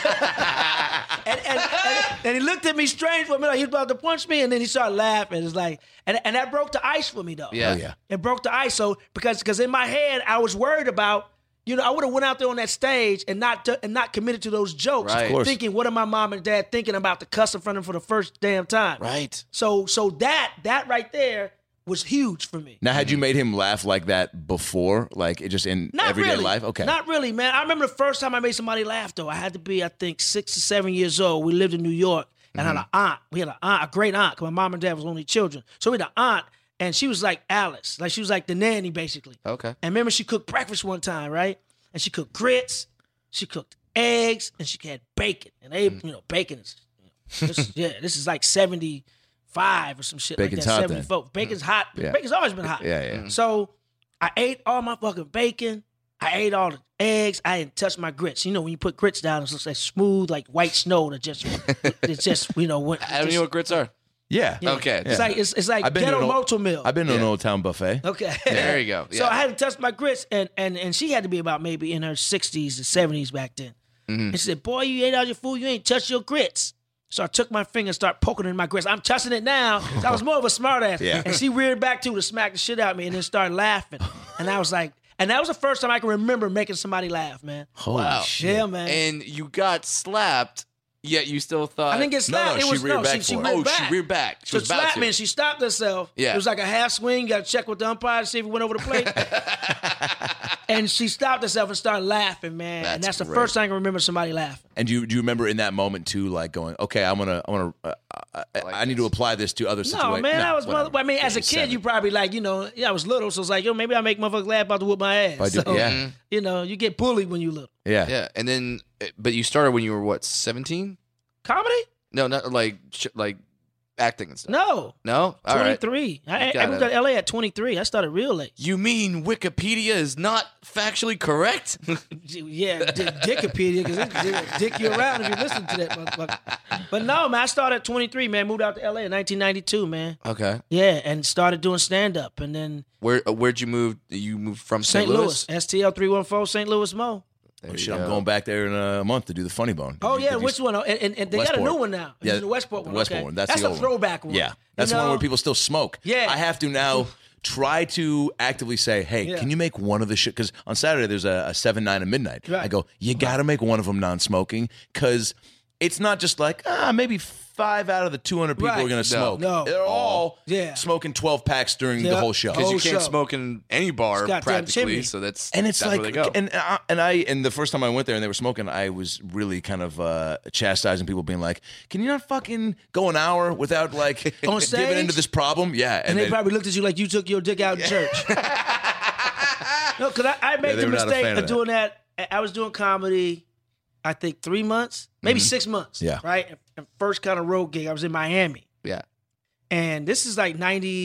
and he looked at me strange for a minute. He was about to punch me, and then he started laughing. It's like, and that broke the ice for me, though. Yeah. Oh, yeah. It broke the ice. So, because in my head, I was worried about, I would have went out there on that stage and not committed to those jokes. Right. Of course. Thinking, what are my mom and dad thinking about the cuss in front of them for the first damn time? Right. So that right there was huge for me. Now, had you made him laugh like that before, like it just in Not everyday really. life? Okay. Not really, man. I remember the first time I made somebody laugh, though. I had to be, I think, 6 or 7 years old. We lived in New York, and I had an aunt. We had a great aunt, because my mom and dad was only children. So we had an aunt, and she was like Alice. Like, she was like the nanny, basically. Okay. And remember, she cooked breakfast one time, right? And she cooked grits, she cooked eggs, and she had bacon. And they, bacon is, this is like 75 or some shit Bacon's like that. hot then. 74. Bacon's hot. Yeah. Bacon's always been hot. Yeah. So I ate all my fucking bacon. I ate all the eggs. I didn't touch my grits. When you put grits down, it's like smooth, like white snow that just, went. I don't know what grits are. Yeah. Yeah. Okay. It's like I've been to ghetto an old- motor meal. I've been to an Old Town buffet. Okay. There you go. So Yeah. I hadn't touched my grits, and she had to be about maybe in her 60s or 70s back then. And she said, boy, you ate all your food, you ain't touched your grits. So I took my finger and started poking in my grits. I'm touching it now. I was more of a smart ass. Yeah. And she reared back to smack the shit out of me and then started laughing. And I was like, and that was the first time I can remember making somebody laugh, man. Holy Wow. shit. Yeah, man. And you got slapped, yet you still thought. I didn't get slapped. no, It was she reared back she for it. reared Oh, back. she reared back. She So was about slapped to. me and she stopped herself. Yeah. It was like a half swing. You got to check with the umpire to see if it went over the plate. And she stopped herself and started laughing, man. And that's the great. first time I can remember somebody laughing. And do you remember in that moment too, like going, okay, I need to apply this to other situations? No, man, I was. whatever. I mean, as a kid, Seven. you probably like, I was little, so it's like, maybe I make motherfuckers laugh about to whoop my ass. I do- So, yeah. you get bullied when you little. Yeah. Yeah. And then, but you started when you were what, 17? Comedy? No, not like acting and stuff. No. No? All right. 23. I gotta- moved to LA at 23. I started real late. You mean Wikipedia is not factually correct? Yeah, Dickopedia, because it'll dick you around if you listen to that motherfucker. But no, man, I started at 23, man. Moved out to LA in 1992, man. Okay. Yeah, and started doing stand-up. And then Where'd you move? You moved from St. Louis, STL 314, St. Louis Mo. There Oh, you shit, I'm go. going back there in a month to do the Funny Bone. Oh, Did yeah, you- which one? Oh, and they got a Westport. new one now. Yeah, The Westport one. The Westport okay. one. That's the the old one. throwback one. Yeah, that's the one where people still smoke. Yeah. I have to now try to actively say, hey, Yeah. can you make one of the shit? Because on Saturday there's a 7, 9, and midnight. Right. I go, you got to make one of them non-smoking because it's not just like maybe 5 out of the 200 people Right. are going to smoke. No. They're all Yeah. smoking 12 packs during the Yeah. whole show. Because you Oh, can't show. smoke in any bar It's goddamn practically, chimney. so that's And it's that's like, where they go. and the first time I went there and they were smoking, I was really kind of chastising people, being like, "Can you not fucking go an hour without like On giving stage? into this problem?" Yeah, And they probably looked at you like you took your dick out in church. No, because I made they the were not a mistake fan of of doing that. I was doing comedy, I think 3 months, maybe 6 months. Yeah. Right? And first kind of road gig, I was in Miami. yeah. And this is like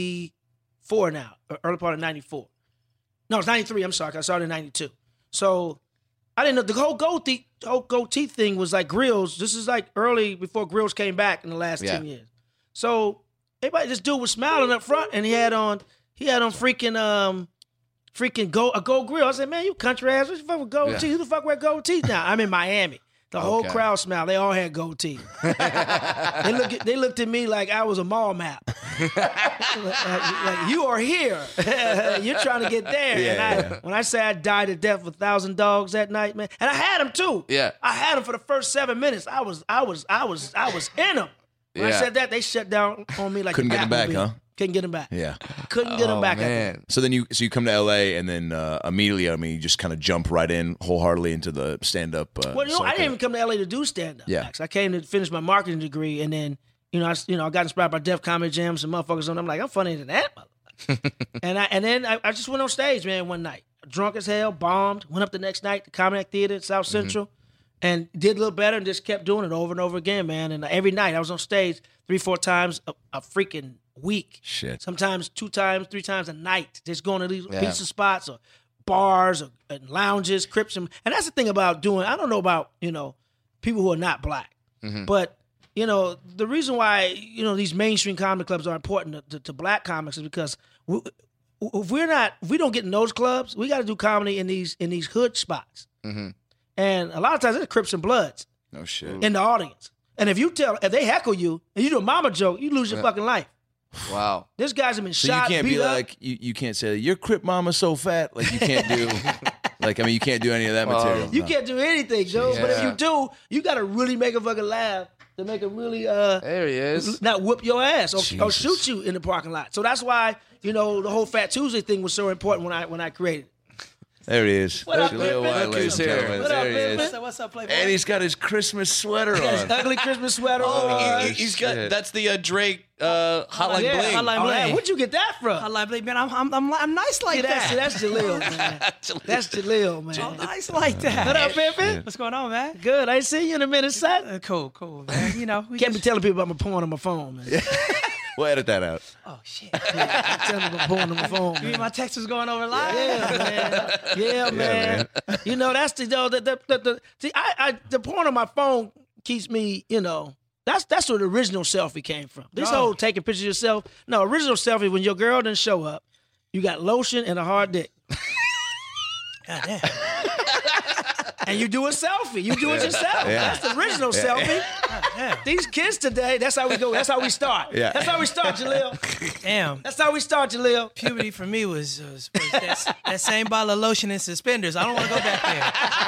94 now, or early part of 94. No, it's 93. I'm sorry. 'Cause I started in 92. So I didn't know the whole gold teeth thing was like grills. This is like early before grills came back in the last 10 years. So everybody, this dude was smiling up front, and he had on freaking a gold grill. I said, man, you country ass, what the fuck with gold teeth? Who the fuck wear gold teeth now? I'm in Miami. The whole Okay. crowd smiled. They all had gold teeth. They looked at me like I was a mall map. like, you are here. You're trying to get there. And when I say I died to death with 1,000 dogs that night, man, and I had them too. Yeah. I had them for the first 7 minutes. I was in them. When I Yeah. said that, they shut down on me like Couldn't the get 'em back, Batmobile. huh? Couldn't get them back. Yeah. Couldn't get them back. Man. So then you come to LA and then immediately, I mean, you just kind of jump right in wholeheartedly into the stand up. Well, I didn't even come to LA to do stand up. Yeah. I came to finish my marketing degree, and then I got inspired by Def Comedy Jams and motherfuckers, and I'm like, I'm funnier than that, motherfucker. and then I just went on stage, man, one night, drunk as hell, bombed. Went up the next night to Comedy Theater at South Central, and did a little better, and just kept doing it over and over again, man. And every night I was on stage 3-4 times a freaking week. Shit. Sometimes 2 times, 3 times a night. Just going to these pizza spots or bars or and lounges, Crips, and that's the thing about doing. I don't know about people who are not black, but the reason why these mainstream comedy clubs are important to black comics is because if we don't get in those clubs, we got to do comedy in these hood spots. Mm-hmm. And a lot of times it's Crips and Bloods No shit. in the audience. And if they heckle you and you do a mama joke, you lose your fucking life. Wow. This guy's been So shot, you can't beat be up. like you can't say your Crip mama's so fat. Like you can't do you can't do any of that material. You No. can't do anything, Joe. But if Yeah. you do, you got to really make a fucking laugh to make him really There he is. not whoop your ass or Jesus. shoot you in the parking lot. So that's why the whole Fat Tuesday thing was so important when I created it. There he is. What up, Jaleel Pimpin'? White, Look ladies who's and here. gentlemen. What up, There he Pimpin'? is. What's up, Playboy? And he's got his Christmas sweater His on. ugly Christmas sweater Oh, on. he's got shit. that's the Drake Hotline Yeah, Bling. Hotline Oh, Bling. yeah. Where'd you get that from? I like, man, I'm nice like that. That's Jaleel, man. That's Jaleel, man. I'm nice like that. What up, Pimpin'? What's going on, man? Good. I ain't seen you in a minute, son. Cool, man. You know, we Can't be just- telling people I'm a porn on my phone, man. We'll edit that out. Oh shit! I'm telling them I'm porn on my phone, You mean man. my text was going over live? Yeah, man. Yeah, man. You know, that's the the porn on my phone keeps me, that's where the original selfie came from. This Oh. whole taking pictures of yourself. No, original selfie when your girl didn't show up, you got lotion and a hard dick. God damn. And you do a selfie. You do it yourself. Yeah. That's the original selfie. Damn. These kids today, that's how we go. That's how we start. Yeah. That's how we start, Jaleel. Damn. That's how we start, Jaleel. Puberty for me was that same bottle of lotion and suspenders. I don't want to go back there.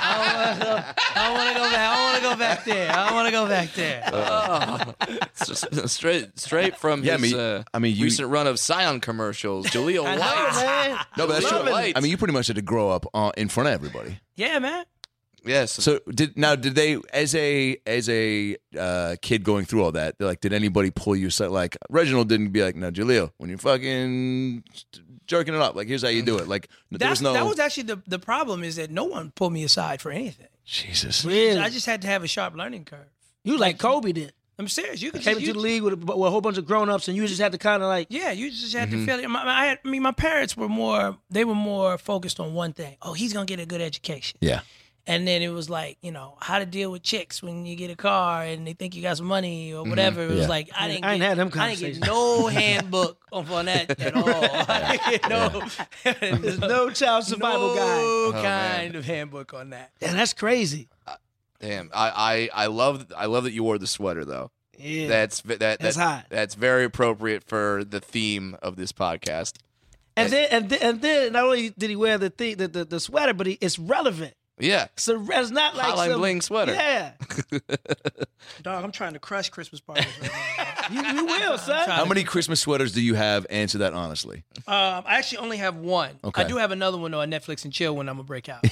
I don't want to go back there. I don't want to go back there. Straight from Yeah, his you- recent run of Scion commercials. Jaleel I know, White. man. No, but that's Love true. it. I mean, you pretty much had to grow up in front of everybody. Yeah, man. Yes. So did they as a kid going through all that? Like, did anybody pull you? So, like Reginald didn't be like, no, Jaleel, when you're fucking jerking it up, like here's how you do it. Like there was no. That was actually the problem is that no one pulled me aside for anything. Jesus. Really? I just had to have a sharp learning curve. You like Kobe did. I'm serious. You could Came just, into the league with a whole bunch of grown-ups, and you just had to kind of like, yeah, you just had to feel it. My parents were more focused on one thing. Oh, he's gonna get a good education. Yeah. And then it was like, how to deal with chicks when you get a car and they think you got some money or whatever. It was Yeah. like I ain't didn't had them I didn't get conversations. no handbook on that at all. I didn't get there's no child survival guide. no man. kind of handbook on that. And that's crazy. Damn. I love that you wore the sweater though. Yeah. That's hot. That's very appropriate for the theme of this podcast. And then not only did he wear the sweater, but it's relevant. Yeah. So it's not like Hotline some Bling sweater. Yeah, Dog, I'm trying to crush Christmas parties right now. you will, son. How many Christmas sweaters do you have? Answer that honestly. I actually only have one. Okay. I do have another one though on Netflix and chill when I'm gonna break out.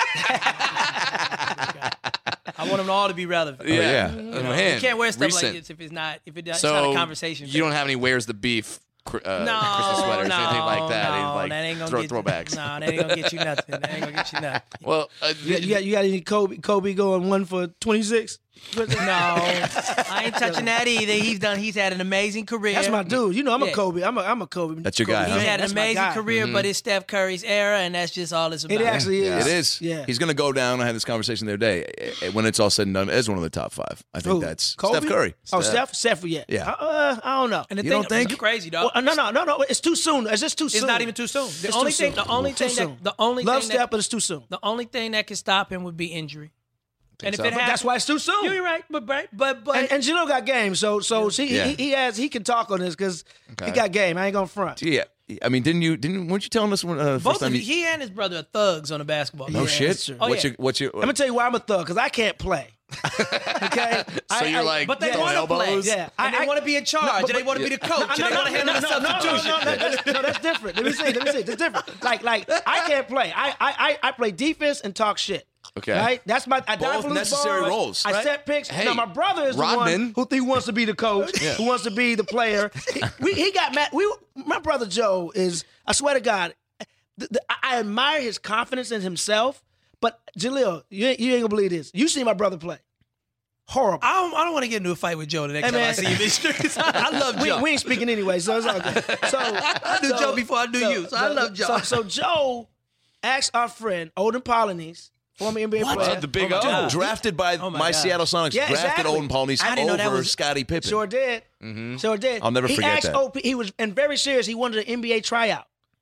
I want them all to be relevant. Yeah. You can't wear stuff recent. like this if it's not So not a conversation. you don't have any where's the beef Christmas no, sweaters no, or anything like that. No, Any, like, that ain't gonna get throwbacks. No, that ain't gonna get you nothing. That ain't gonna get you nothing. Well, You got any Kobe going 1 for 26? No, I ain't touching that either. He's had an amazing career. That's my dude. I'm a Yeah. Kobe. I'm a Kobe. That's your Kobe guy, He's huh? fan. had an That's my amazing guy. career, but it's Steph Curry's era, and that's just all it's about. It actually is. It is. Yeah. He's going to go down. I had this conversation the other day. When it's all said and done, as one of the top 5. I think Who? that's Kobe? Steph Curry. Oh, Steph, yeah. Yeah. I don't know. And the You thing, don't think? it's crazy, dog. Well, no. It's too soon. It's just too soon. It's not even too soon. The It's only too thing, soon. the only Too thing, soon. that, the only Love thing Steph, that, but it's too soon. the only thing that can stop him would be injury. And if so? it But happens, That's why it's too soon. you're right. But And Gino got game, so Yeah. he can talk on this because he got game. I ain't gonna front. Yeah. I mean, weren't you telling us when the both first of time you, he and his brother are thugs on the basketball No team. shit. that's true. Oh, What's yeah. your I'm gonna tell you why I'm a thug because I can't play. Okay, So you're like But they throwing want to play. elbows? Yeah. And they want to be in charge. and they want to be the coach. and they want to handle the substitution. No, that's different. Let me see. That's different. Like I can't play. I play defense and talk shit. Okay. Right? That's my I dive Both for loose necessary balls. roles, I right? set picks. Hey, now my brother is Rodman. the one who wants to be the coach, who wants to be the player. He got mad. My brother Joe is. I swear to God, I admire his confidence in himself. But Jaleel, you ain't gonna believe this. You see my brother play. Horrible. I don't want to get into a fight with Joe the next Hey, time I man. see him in the streets. I love Joe. We ain't speaking anyway, so it's all good. So I knew Joe before I knew you, so I love Joe. So Joe asked our friend Odin Polynice, former NBA player, The big Oh, my O. God. drafted by Oh, my my God. Seattle Sonics, Yeah, drafted exactly. Olden Polynice I didn't know that over was- Scottie Pippen. Sure did. Sure did. I'll never he forget asked that. OP, he was and very serious. He wanted an NBA tryout.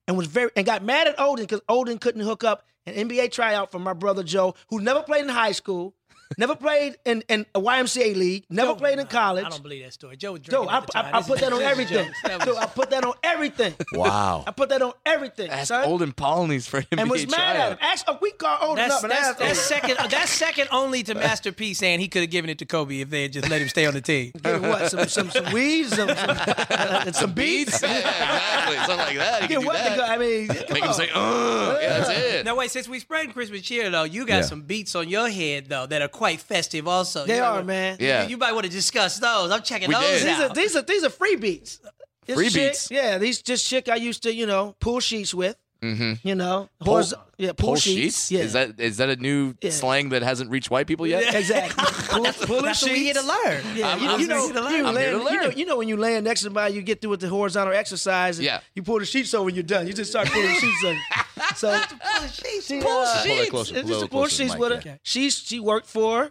and got mad at Odin because Odin couldn't hook up an NBA tryout for my brother Joe, who never played in high school, never played in a YMCA league, never played in college. I don't believe that story. Joe was Joe, drinking at the time. I put that on everything. Joe, I put that on everything. Wow. I put that on everything, Ask son. Olden Polynice for NBA and was mad at him. tryout. We call Odin up and asked That's Odin. second. That's second only to Master P saying he could have given it to Kobe if they had just let him stay on the team. Give him what? Some weeds, some beats. Yeah, exactly. Something like that. You Get can do what to that. go. I mean, come Make him on. say, yeah, that's it. Now wait, since we spreading Christmas cheer though, you got some beats on your head though that are quite festive also. They You know are, what- man. Yeah. You might want to discuss those. I'm checking We those did. out. These are free beats. This Free chick- beats? Yeah, these just chick I used to, pull sheets with. Mm-hmm. Pull Pull sheets. sheets? Yeah. Is that a new Yeah. slang that hasn't reached white people yet? Exactly. Pull That's what we here to learn. Yeah, I'm you here know, to learn. I'm here to learn. you know when you laying next to somebody, you get through with the horizontal exercise. And Yeah. You pull the sheets over when you're done. You just start pulling the sheets over. So Pull sheets. she, Pull it closer, it's pull just it pull closer to the sheets mic, with her. yeah. She worked for,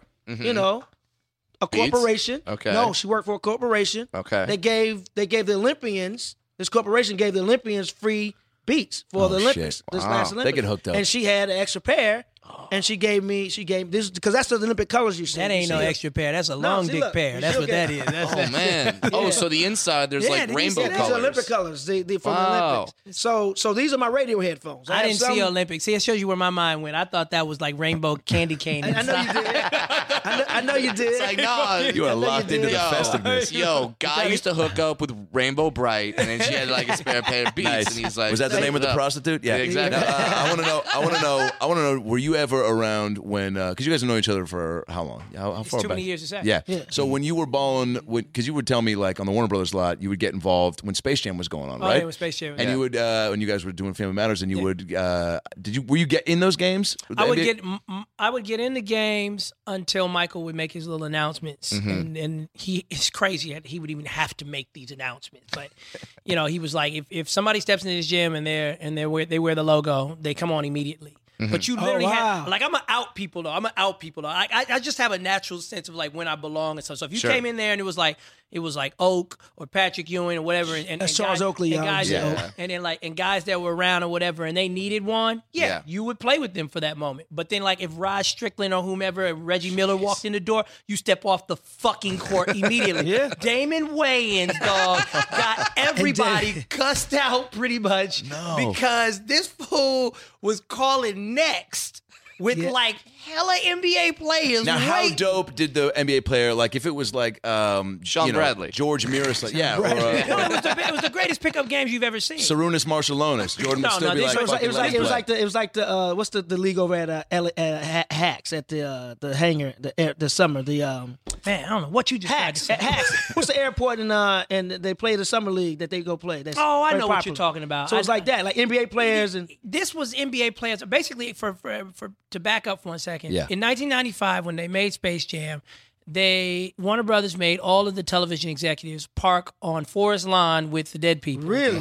a Beats? corporation. Okay. No, she worked for a corporation. Okay. They gave the Olympians. This corporation gave the Olympians free beats for the Olympics. shit. This Wow. last They Olympics. get hooked up. And she had an extra pair. And she gave this because that's the Olympic colors you see. That ain't You no see it. extra pair. That's a No, long see, dick look, pair. you That's should what get- that is. That's Oh man! Oh, so the inside there's like these- rainbow yeah, These colors. are Olympic colors. They from Wow. the Olympics. So these are my radio headphones. I have didn't some- see Olympics. See, it shows you where my mind went. I thought that was like rainbow candy cane. I know you did. I know you did. It's like, nah, You are locked into the Yo, festiveness. Yo, guy used to hook up with Rainbow Bright, and then she had like a spare pair of beats, Nice. and he's like, was that the name of the "Up." prostitute? Yeah, Yeah, exactly. Now, I want to know. Were you ever around when? Because you guys have known each other for how long? How far too back? many years to say. Yeah. Yeah. So when you were balling, because you would tell me like on the Warner Brothers lot, you would get involved when Space Jam was going on, Oh, right? yeah, with Space Jam. And you would when you guys were doing Family Matters, and you would were you get in those games? I would NBA? I would get in the games until Michael would make his little announcements, and it's crazy that he would even have to make these announcements. But he was like, if somebody steps into this gym and they wear the logo, they come on immediately. But you literally wow. have like I'm an out people though. I just have a natural sense of like when I belong and stuff. So if you Sure. came in there and it was like Oak or Patrick Ewing or whatever, and That's and Charles guys, Oakley, and guys, yeah. that- and then and guys that were around or whatever, and they needed one, Yeah. you would play with them for that moment. But then like if Rod Strickland or whomever, if Reggie Miller walked in the door, you step off the fucking court immediately. Yeah. Damon Wayans, dog, got everybody cussed out pretty much because this fool was calling next with like hella NBA players. Now, how waiting. dope did the NBA player like? If it was like Sean Bradley. George Miras, like No, it was the greatest pickup games you've ever seen. Sarunas Marciulionis, Jordan would No, still no, be these like, are- It was like fucking it was like the what's the league over at Hacks at the hangar the summer Man, I don't know what you just tried to Hacks say. at Hacks. What's the airport and they play the summer league that they go play? That's Oh, I very know what popular. you're talking about. So it's like that, like NBA players and This was NBA players. Basically, for to back up for 1 second. Yeah. In 1995, when they made Space Jam, Warner Brothers made all of the television executives park on Forest Lawn with the dead people. Really?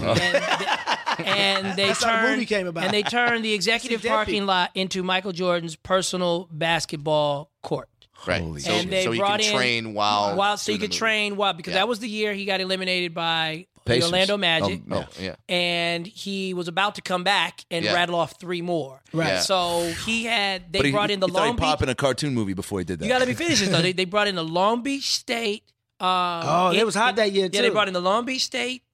And they That's how the turned movie came about. and they turned the executive See, dead parking people. lot into Michael Jordan's personal basketball court. Right. Holy So, And they so you brought can in train while so you doing could the train while because Yeah. that was the year he got eliminated by the Pacers. Orlando Magic. Oh, movie. Oh, yeah. And he was about to come back and Yeah. rattle off 3 more. Right. Yeah. So they brought in the he thought Long he'd pop Beach. in a cartoon movie before he did that. You got to be finished though. They brought in the Long Beach State. it was hot that year, Yeah, they too. brought in the Long Beach State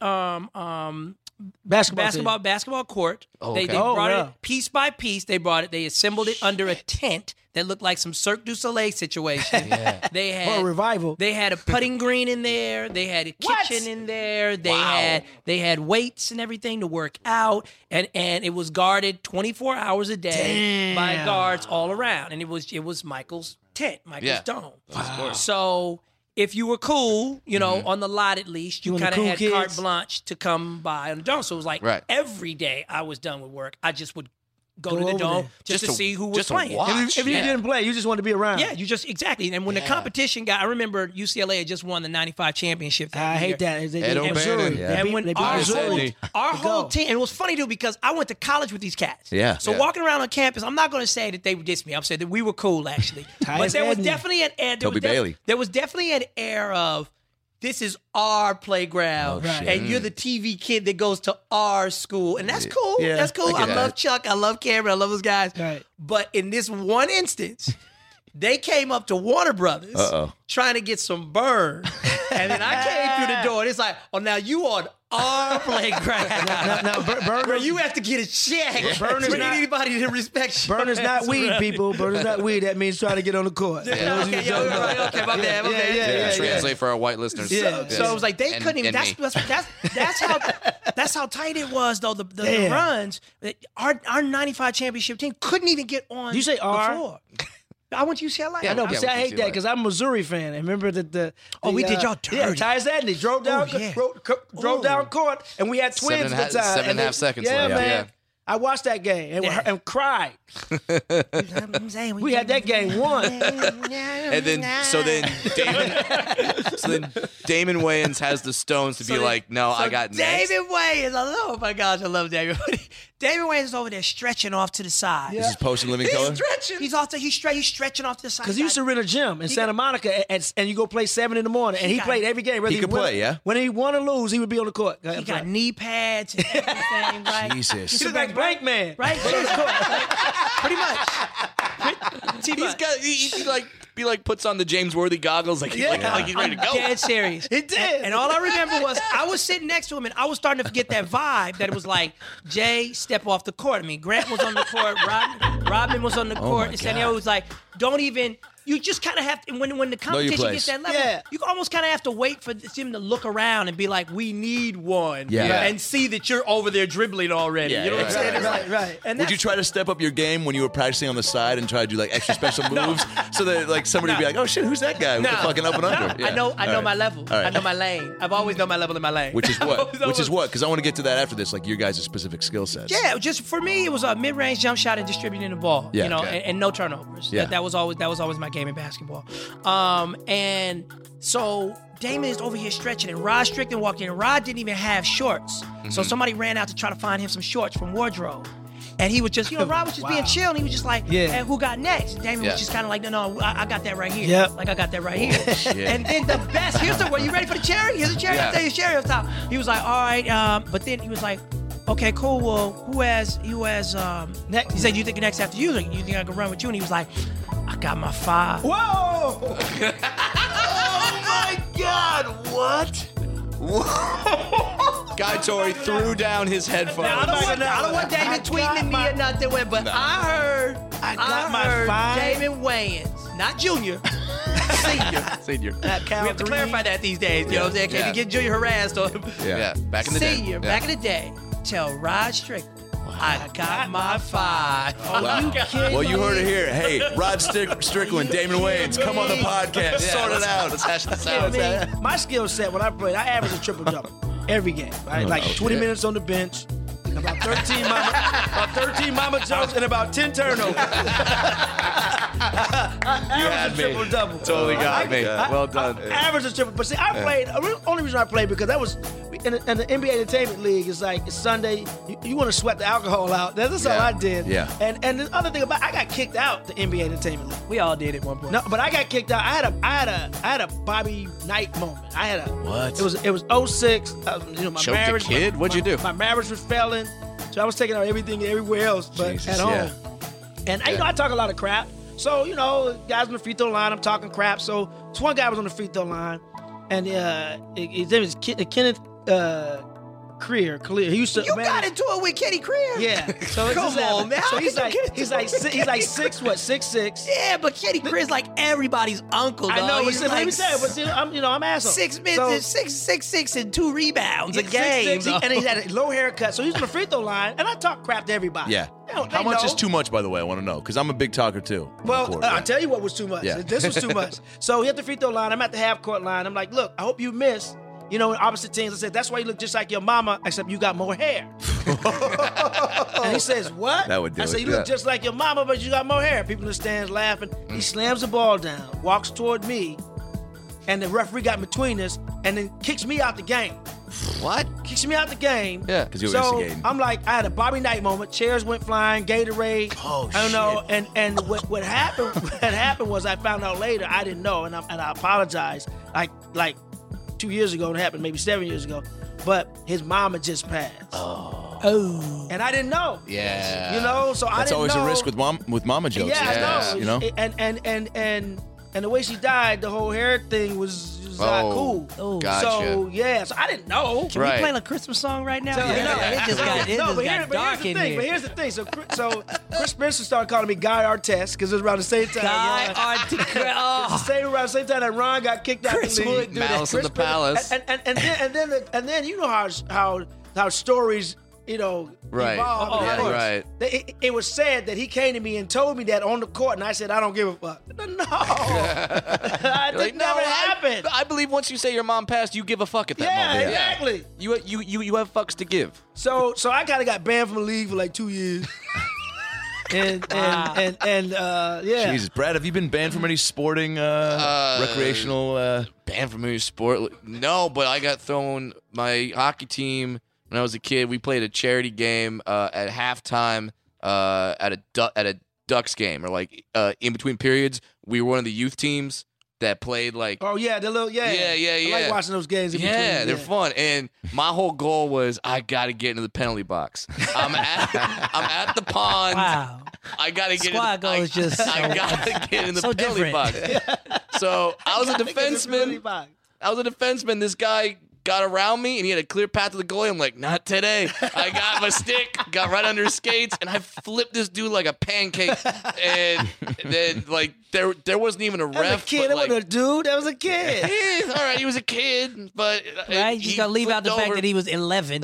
basketball. basketball court. Oh, They okay. Oh, brought yeah. it piece by piece. They brought it. They assembled it under a tent that looked like some Cirque du Soleil situation. They Or had a revival. They had a putting green in there. They had a kitchen in there. They had weights and everything to work out, and it was guarded 24 hours a day by Damn. guards all around. And it was Michael's tent, Michael's Yeah. dome. Wow. So if you were cool, on the lot at least, you You and the kind of cool had kids. carte blanche to come by on the dome. So it was like Right. every day I was done with work, I just would go to the over dome there. just to see who was just to playing. watch. If you Yeah. didn't play, you just wanted to be around. Yeah, you just exactly. And when the competition got, I remember UCLA had just won the '95 championship. I hate that. They Ed beat O'Bannon. Missouri. Yeah. They And beat- when they beat our Missouri. whole Go. team, and it was funny too because I went to college with these cats. Yeah. So Yeah. walking around on campus, I'm not going to say that they dissed me. I'm saying that we were cool actually. But Tyus there was Edney. definitely an air. Toby Bailey. There was definitely an air of this is our playground, Oh, shit. and you're the TV kid that goes to our school, and that's cool. Yeah, That's cool. I I get love that. Chuck. I love Cameron. I love those guys. Right. But in this one instance, they came up to Warner Brothers trying to get some burn, and then I came through the door, and it's like, oh, now you on our playground. Now, burn Where you have to get a check. Burn is We not- need anybody to respect you. Burn is not weed, people. Burn is not weed. That means trying to get on the court. Yeah. Okay, okay, my bad, my bad. Yeah. Translate for our white listeners. Yeah. So it was like they And- couldn't even. and That's how tight it was though. The Damn. runs. Our 95 championship team couldn't even get on. You say the R? floor. I went to UCLA. Yeah, I know, Yeah, but see, I we hate can that see because I'm a Missouri fan. And remember that we did y'all dirty. Yeah, Tyus Edney drove down, Oh, yeah. drove down court, and we had twins at the time. 7.5 seconds yeah, left. man. Yeah. I watched that game and cried. We had that game won. And then so then Damon Wayans has the stones to be like, no, I got next. David Wayans. Oh my gosh, I love David. David Wayans is over there stretching off to the side. This is Post and Living Color? He's off to, he's stretching off to the side. Because he used to rent a gym in Santa Monica, and you go play 7 in the morning, and he got- played every game. Whether He could win- play, yeah? When he won or lose, he would be on the court. He got knee pads and everything, right? Jesus. He's like Blank Man. Right? Pretty much. He's got he like puts on the James Worthy goggles like he's ready to go. Dead serious. He did. And all I remember was I was sitting next to him and I was starting to forget that vibe that it was like, Jay, step off the court. I mean, Grant was on the court, Rodman was on the court, and Santiago was like, don't even. You just kind of have to, when the competition place. gets that level, Yeah. you almost kind of have to wait for him to look around and be like, we need one. Yeah. And see that you're over there dribbling already. Yeah, you know what I'm yeah, saying? It's right, like- right. And Would you that's- try to step up your game when you were practicing on the side and try to do like extra special moves so that like somebody would be like, oh shit, who's that guy with the fucking up and under? I know All right. my level. All right. I know my lane. I've always known my level in my lane. Which is what? I've always- Because I want to get to that after this, like your guys' specific skill sets. Yeah, just for me, it was a mid-range jump shot and distributing the ball. Yeah, you know, okay. and no turnovers. Yeah. That was always my game in basketball. And so Damon is over here stretching, and Rod Strickland walked in. And Rod didn't even have shorts, so somebody ran out to try to find him some shorts from wardrobe. And he was just, Rod was just being chill, and he was just like, Yeah. hey, who got next? And Damon Yeah. was just kind of like, no, I got that right here. Yep. Like, I got that right here. And then the best, were you ready for the cherry? Here's the cherry. Yeah. I'll tell you the cherry on top. He was like, all right, but then he was like, okay, cool. Well, who has next? He said, you think the next after you? Like, you think I can run with you? And he was like, I got my 5. Whoa! Oh my God! What? Guy Torrey threw down his headphones. Now, I don't want Damon tweeting at me or nothing, but I heard my 5. Damon Wayans, not Junior, Senior. Senior. We have to clarify that these days. You know what I'm saying? Can Yeah. you get Junior harassed or Yeah. Back in the day. Senior? Yeah. Back in the day, tell Rod Strickland, I got my 5. Wow. Well, you heard it here. Hey, Rod Strickland, Damon Wayans, come on the podcast. Sort it out. Let's hash this I out. mean, my skill set when I played, I averaged a triple-double every game. Right? Like 20 minutes on the bench, about 13 mama jokes, and about 10 turnovers. I averaged a triple-double. Totally got me. Well done. I averaged a triple. But see, I played. The only reason I played because that was in the NBA Entertainment League. It's like it's Sunday. You want to sweat the alcohol out. That's all I did. Yeah. And the other thing about I got kicked out the NBA Entertainment League. We all did at one point. No, but I got kicked out. I had a Bobby Knight moment. I had a What? It was 06. My Choked a marriage. kid? What'd you do? My marriage was failing, so I was taking out everything everywhere else, but Jesus, at home. yeah. And I talk a lot of crap. So guys on the free throw line, I'm talking crap. So this one guy was on the free throw line, and his name is Kenneth Creer. He used to. You got into it with Kenny Creer. Yeah. So Come on, man. So How he's can like you get he's into like it? 6'6". Yeah, but Kenny Creer's like everybody's uncle. I know, dog. but He's see, let me like tell you, but see, I'm asshole. 6 So- minutes, 6'6" and 2 rebounds a 6'6", game. dog. and he had a low haircut, so he's on the free throw line, and I talk crap to everybody. Yeah. They How much know. is too much, by the way? I want to know because I'm a big talker too. Well, I'll tell you what was too much. Yeah. This was too much. So he at the free throw line. I'm at the half court line. I'm like, look, I hope you miss. In opposite teams. I said, that's why you look just like your mama, except you got more hair. And he says, what? That would do I said, it, you look yeah. just like your mama, but you got more hair. People in the stands laughing. He slams the ball down, walks toward me, and the referee got between us, and then kicks me out the game. What? Kicks me out the game. Yeah. 'Cause you were So instigating. I'm like, I had a Bobby Knight moment. Chairs went flying, Gatorade. Oh, I don't know. shit. And what happened? What happened was I found out later. I didn't know, and I apologize. Like 2 years ago, and it happened maybe 7 years ago. But his mom had just passed. Oh. And I didn't know. Yeah. You know, so I That's didn't always know. a risk with mama jokes. Yeah, I know. You know? And the way she died, the whole hair thing was not cool. Oh. Gotcha. So yeah, so I didn't know. Can Right. we play a Christmas song right now? So, It just got dark in here. But here's the thing. So Chris Spencer started calling me Guy Artest because it was around the same time. Guy It's the Artest. around the same time that Ron got kicked out Chris the league. would do that. Malice in the Palace. And then you know how stories Right. evolve. Yeah, Of course. right. It was said that he came to me and told me that on the court, and I said I don't give a fuck. No, that Like, never happened. I believe once you say your mom passed, you give a fuck at that Yeah, moment. exactly. You have fucks to give. So I kind of got banned from the league for like 2 years. and yeah. Jesus, Brad, have you been banned from any sporting, recreational? Banned from any sport? No, but I got thrown. My hockey team when I was a kid, we played a charity game at halftime at a Ducks game, or like in between periods. We were one of the youth teams that played like. Oh yeah, the little Yeah. I like watching those games. In Yeah, between. they're fun. And my whole goal was I got to get into the penalty box. I'm at the pond. Wow. I got to get Squad in goal is just I got to get in the so penalty different. box. So I was a defenseman. This guy got around me, and he had a clear path to the goalie. I'm like, not today. I got my stick, got right under his skates, and I flipped this dude like a pancake. And then, like, there wasn't even a ref. That was a kid. but, That like, wasn't a dude. That was a kid. all right, he was a kid, but Right? You he just gotta leave out the flipped fact over. that he was 11.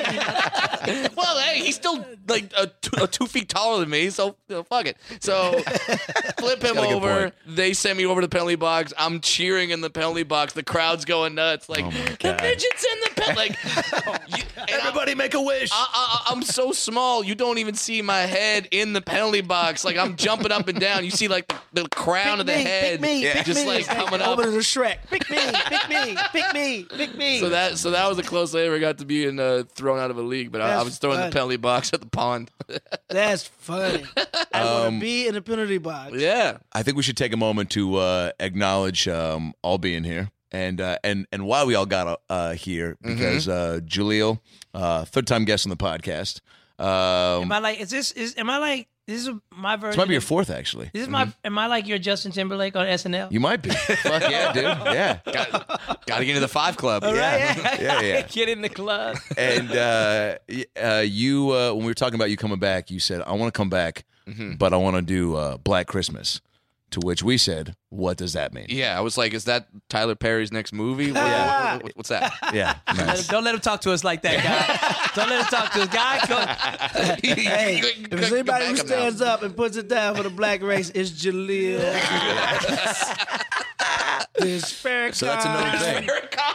Well, hey, he's still like 2 feet taller than me, so fuck it. So flip him got a good over. point. They send me over to the penalty box. I'm cheering in the penalty box. The crowd's going nuts. Like, the midget's in the penalty. Like, Everybody make a wish. I'm so small, you don't even see my head in the penalty box. Like, I'm jumping up and down. You see like the crown of the head, just like coming up. Over to the Shrek. Pick me. Pick me. Pick me. Pick me. So that was the closest I ever got to being thrown out of a league. But I That's was throwing funny. the penalty box at the pond. That's funny. I want to be in the penalty box. Yeah. I think we should take a moment to acknowledge all being here, and why we all got here, because Jaleel, third-time guest on the podcast. Am I like? This is my version? This might be your fourth, actually. This is my. Am I like your Justin Timberlake on SNL? You might be. Fuck yeah, dude. Yeah. Got to get into the 5 Club. Yeah. Get in the club. And you, when we were talking about you coming back, you said, I want to come back, but I want to do Black Christmas. To which we said, what does that mean? Yeah, I was like, is that Tyler Perry's next movie? What's that? Yeah. Nice. Don't let him talk to us like that, guy. Don't let him talk to us, guy. Hey, if there's anybody who stands up and puts it down for the black race, it's Jaleel. There's Farrakhan. So that's another thing.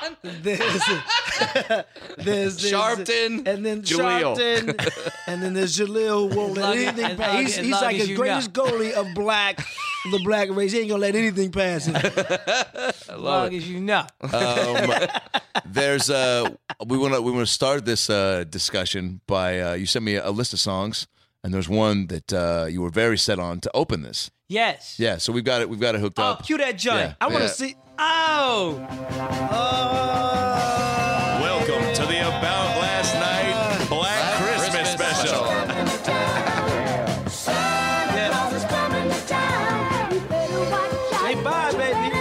There's Sharpton, and then Jaleel. Sharpton, and then there's Jaleel who won't let long as- anything as pass. long- He's as long like as the you greatest goalie of the black race. He ain't gonna let anything pass him. As long as you know. There's we want to start this discussion by you sent me a list of songs, and there's one that you were very set on to open this. Yes. Yeah, so we've got it hooked Oh, up. cue that joint. Yeah. I want to Yeah. see. Oh. Welcome to the About Last Night Black Christmas Special. Say bye, baby.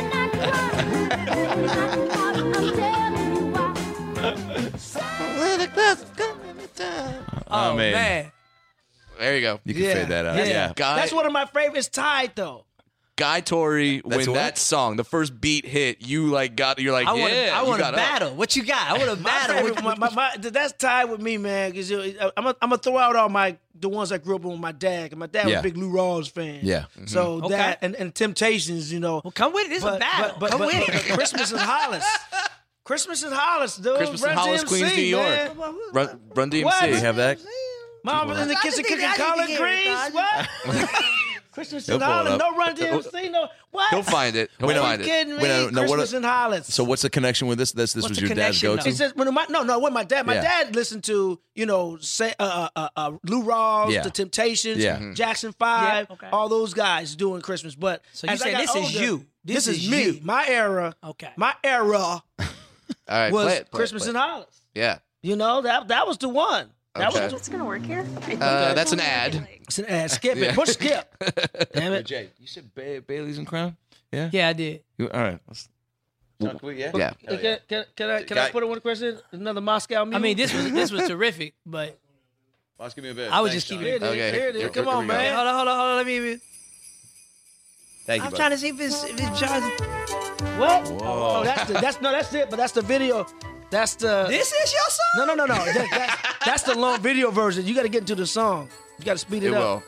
Oh, man. There you go. You can fade that out. Yeah. That's one of my favorites. Tied though. Guy Tori, when what? that song, the first beat hit, you're like, I want you to got up. battle. What you got? I want to My battle. favorite, that's tied with me, man. Because I'm gonna throw out all the ones I grew up with my dad. 'Cause my dad was Yeah. a big Lou Rawls fan. Yeah. So Okay. that and Temptations, Well, come with it. It's a battle. Come with it. Christmas in Hollis. Christmas in Hollis, dude. Christmas in Run Hollis, DMC, Queens, New York. man. Run DMC. What? You have that? Mom in the kitchen cooking collard greens. What? Christmas in He'll pull it Hollis. up. No Run DMC. No. What? He'll find it. He'll Are you find it. kidding me? Wait, no, what- Christmas in Hollis. So what's the connection with this? This was the your dad's connection, go-to? He says, when what my dad. My Yeah. dad listened to, say, Lou Rawls, Yeah. The Temptations, Yeah. Mhm. Jackson 5, Yeah, okay. all those guys doing Christmas. But So you as I say got this is older, you. This This is is me. you. My era. Okay. My era. All right, was play it, Christmas in Hollis. Yeah. You know, that was the one. That Okay. was It's gonna work here. That's an ad. it's an ad. Skip it. Push skip. Damn it. Jay, you said Bailey's and Crown? Yeah? Yeah, I did. All right. Let's talk about Yeah. Can I put in one question? Another Moscow Mule? I mean, this was terrific, but Let's give me a bit. I was just keeping Here it. it is. Okay. Here it is. Come Here on, we go. man. Hold on. Let me. Thank you, I'm buddy. trying to see if it's trying. What? Oh, that's it. But that's the video. That's the. This is your song. No. That's the long video version. You got to get into the song. You got to speed it It up. will.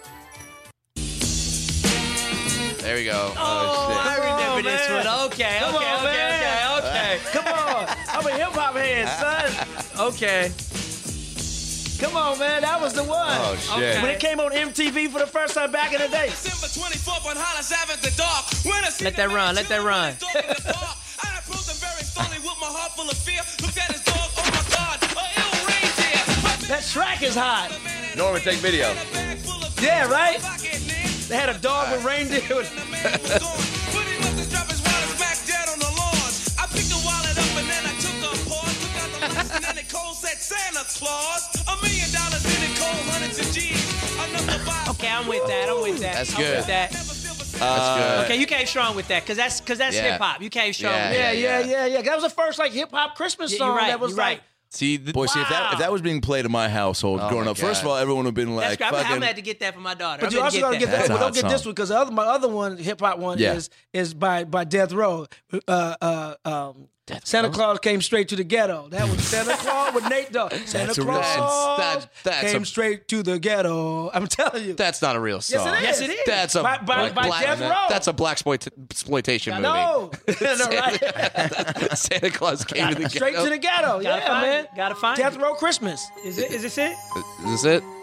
There we go. Oh, I remember on, this man. one. Okay. Come on, man. Come on. I'm a hip hop head, son. Okay. Come on, man. That was the one. Oh, shit. When it came on MTV for the first time back in the day. December 24th on Hollis Ave at the dark. When I see Let that the run, man let that run. chilling in the park, I approached him very slowly with my heart full of fear. Looked at his dog, oh my God, a ill reindeer. That track is hot. Norman, take video. Yeah, right? They had a dog with reindeer. But he must have dropped his wallet back dead on the lawn. I picked the wallet up and then I took a pause. Took out the loose and then it cold said Santa Claus. $1 million in it cold, hundreds of G's. Enough to buy. Okay, I'm with that. That's I'm good. with that. That's good. Okay, you came strong with that because that's Yeah. hip hop. You came strong. Yeah, with that. Yeah. That was the first like hip hop Christmas Yeah, song you're right, that was you're like. right. See, Boy, see, if that was being played in my household Oh, growing my up, first of God. all, everyone would have been That's like, great. I'm fucking. gonna have to get that for my daughter. But I'm you gonna also get gotta get that. That's But a don't hot get this song. one because my other one, hip hop one, Yeah. is by Death Row. Santa Claus came straight to the ghetto. That was Santa Claus with Nate Dogg. Santa a real- Claus that's came a- straight to the ghetto. I'm telling you. That's not a real song. Yes, it is. That's a By black, Death Row. That's a black exploitation movie. No, no, right? Santa Claus came to the Straight ghetto. to the ghetto. Gotta Yeah, find man. it. Gotta find Death it. Row Christmas. Is this it? Is this it?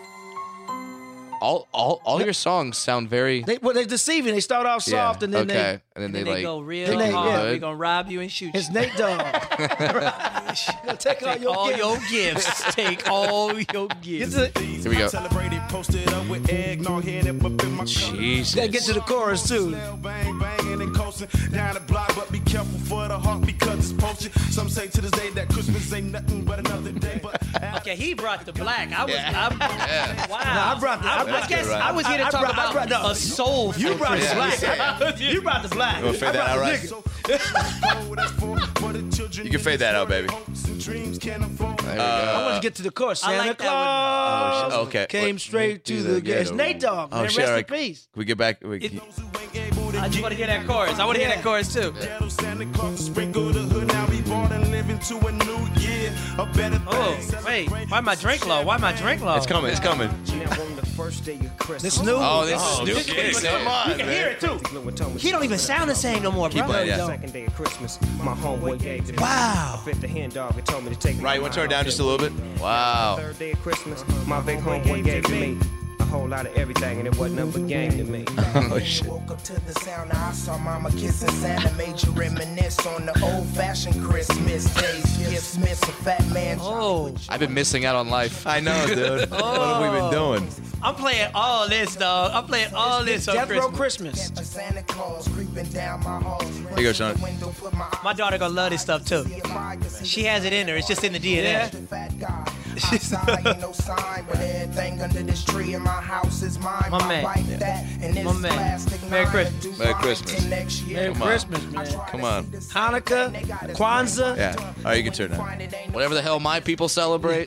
All your songs sound very They're deceiving. They start off soft and then okay, and then And then they they like go real take you hard. good. We're gonna rob you and shoot it's you. Nate Dogg. Take all Take your all gifts. your gifts. Take all your gifts. Here we go. Celebrated, posted up with eggnog, head up in my Jesus. Gotta get to the chorus too. Bang, banging and coasting down the block, but be careful for the heart because it's poaching. Some say to this day that Christmas ain't nothing but another day. But Okay, he brought the black. I was. Yeah. Wow. I brought the- I guess right. I was here to I talk brought- I about brought- a soul. You brought the Yeah. black. You brought the black. You want to fade that out, right? so for the children, You can fade that out, baby. hopes and dreams can't afford. There we go. I want to get to the chorus. I Santa like that one. Claus Oh, okay. came straight to the ghetto. It's Nate Dogg. Oh, Man, shit, rest all in right. peace. Can we get back? I just want to hear that chorus. I want to hear that chorus too. Ghetto Santa Claus sprinkle the hood. Now we born and living to a new year. A better Oh, thing. wait. Why my drink low? Why my drink low? It's coming. It's coming. This new. Oh, this is new. Come on, You can hear it too. He don't even sound the same no more, bro. Keep playing, yeah. Second day of Christmas, my homeboy gave to me. Wow. I fit the hen dog and told me to take me. Right, you want to turn it down just a little bit? Wow. Third day of Christmas, my big homeboy gave to me a whole lot of everything, and it wasn't nothing but game to me. Oh, shit. Woke up to the sound, I saw mama kissing Santa, made you reminisce on the old-fashioned Christmas days. Gifts miss a fat man. Oh, I've been missing out on life. I know, dude. What have we been doing? I'm playing all this, dog. I'm playing all this on Death Row Christmas. Christmas. Santa Claus creeping down my hall. Here you go, son. My daughter gonna love this stuff too. She has it in her. It's just in the DNA. Fat guy. Outside ain't no sign, but everything under this tree in my house is mine. My man. wife that, and this My man. plastic Merry line Christmas. do Merry mine Christmas. till next year. Merry Come on. Christmas, man. Come on. Hanukkah, Kwanzaa. Yeah. All right, you can turn it down. Whatever the hell my people celebrate.